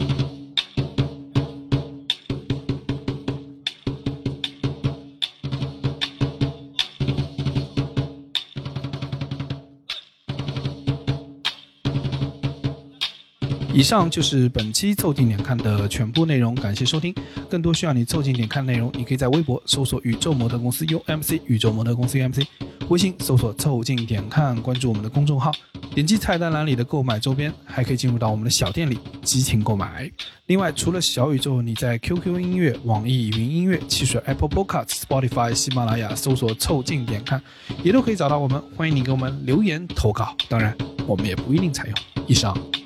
以上就是本期凑近点看的全部内容，感谢收听。更多需要你凑近点看内容，你可以在微博搜索宇宙模特公司 UMC 宇宙模特公司 UMC， 微信搜索凑近点看，关注我们的公众号，点击菜单栏里的购买周边，还可以进入到我们的小店里激情购买。另外除了小宇宙，你在 QQ 音乐、网易云音乐、汽水 Apple Podcast、Spotify、喜马拉雅搜索凑近点看也都可以找到我们，欢迎你给我们留言投稿，当然我们也不一定采用。以上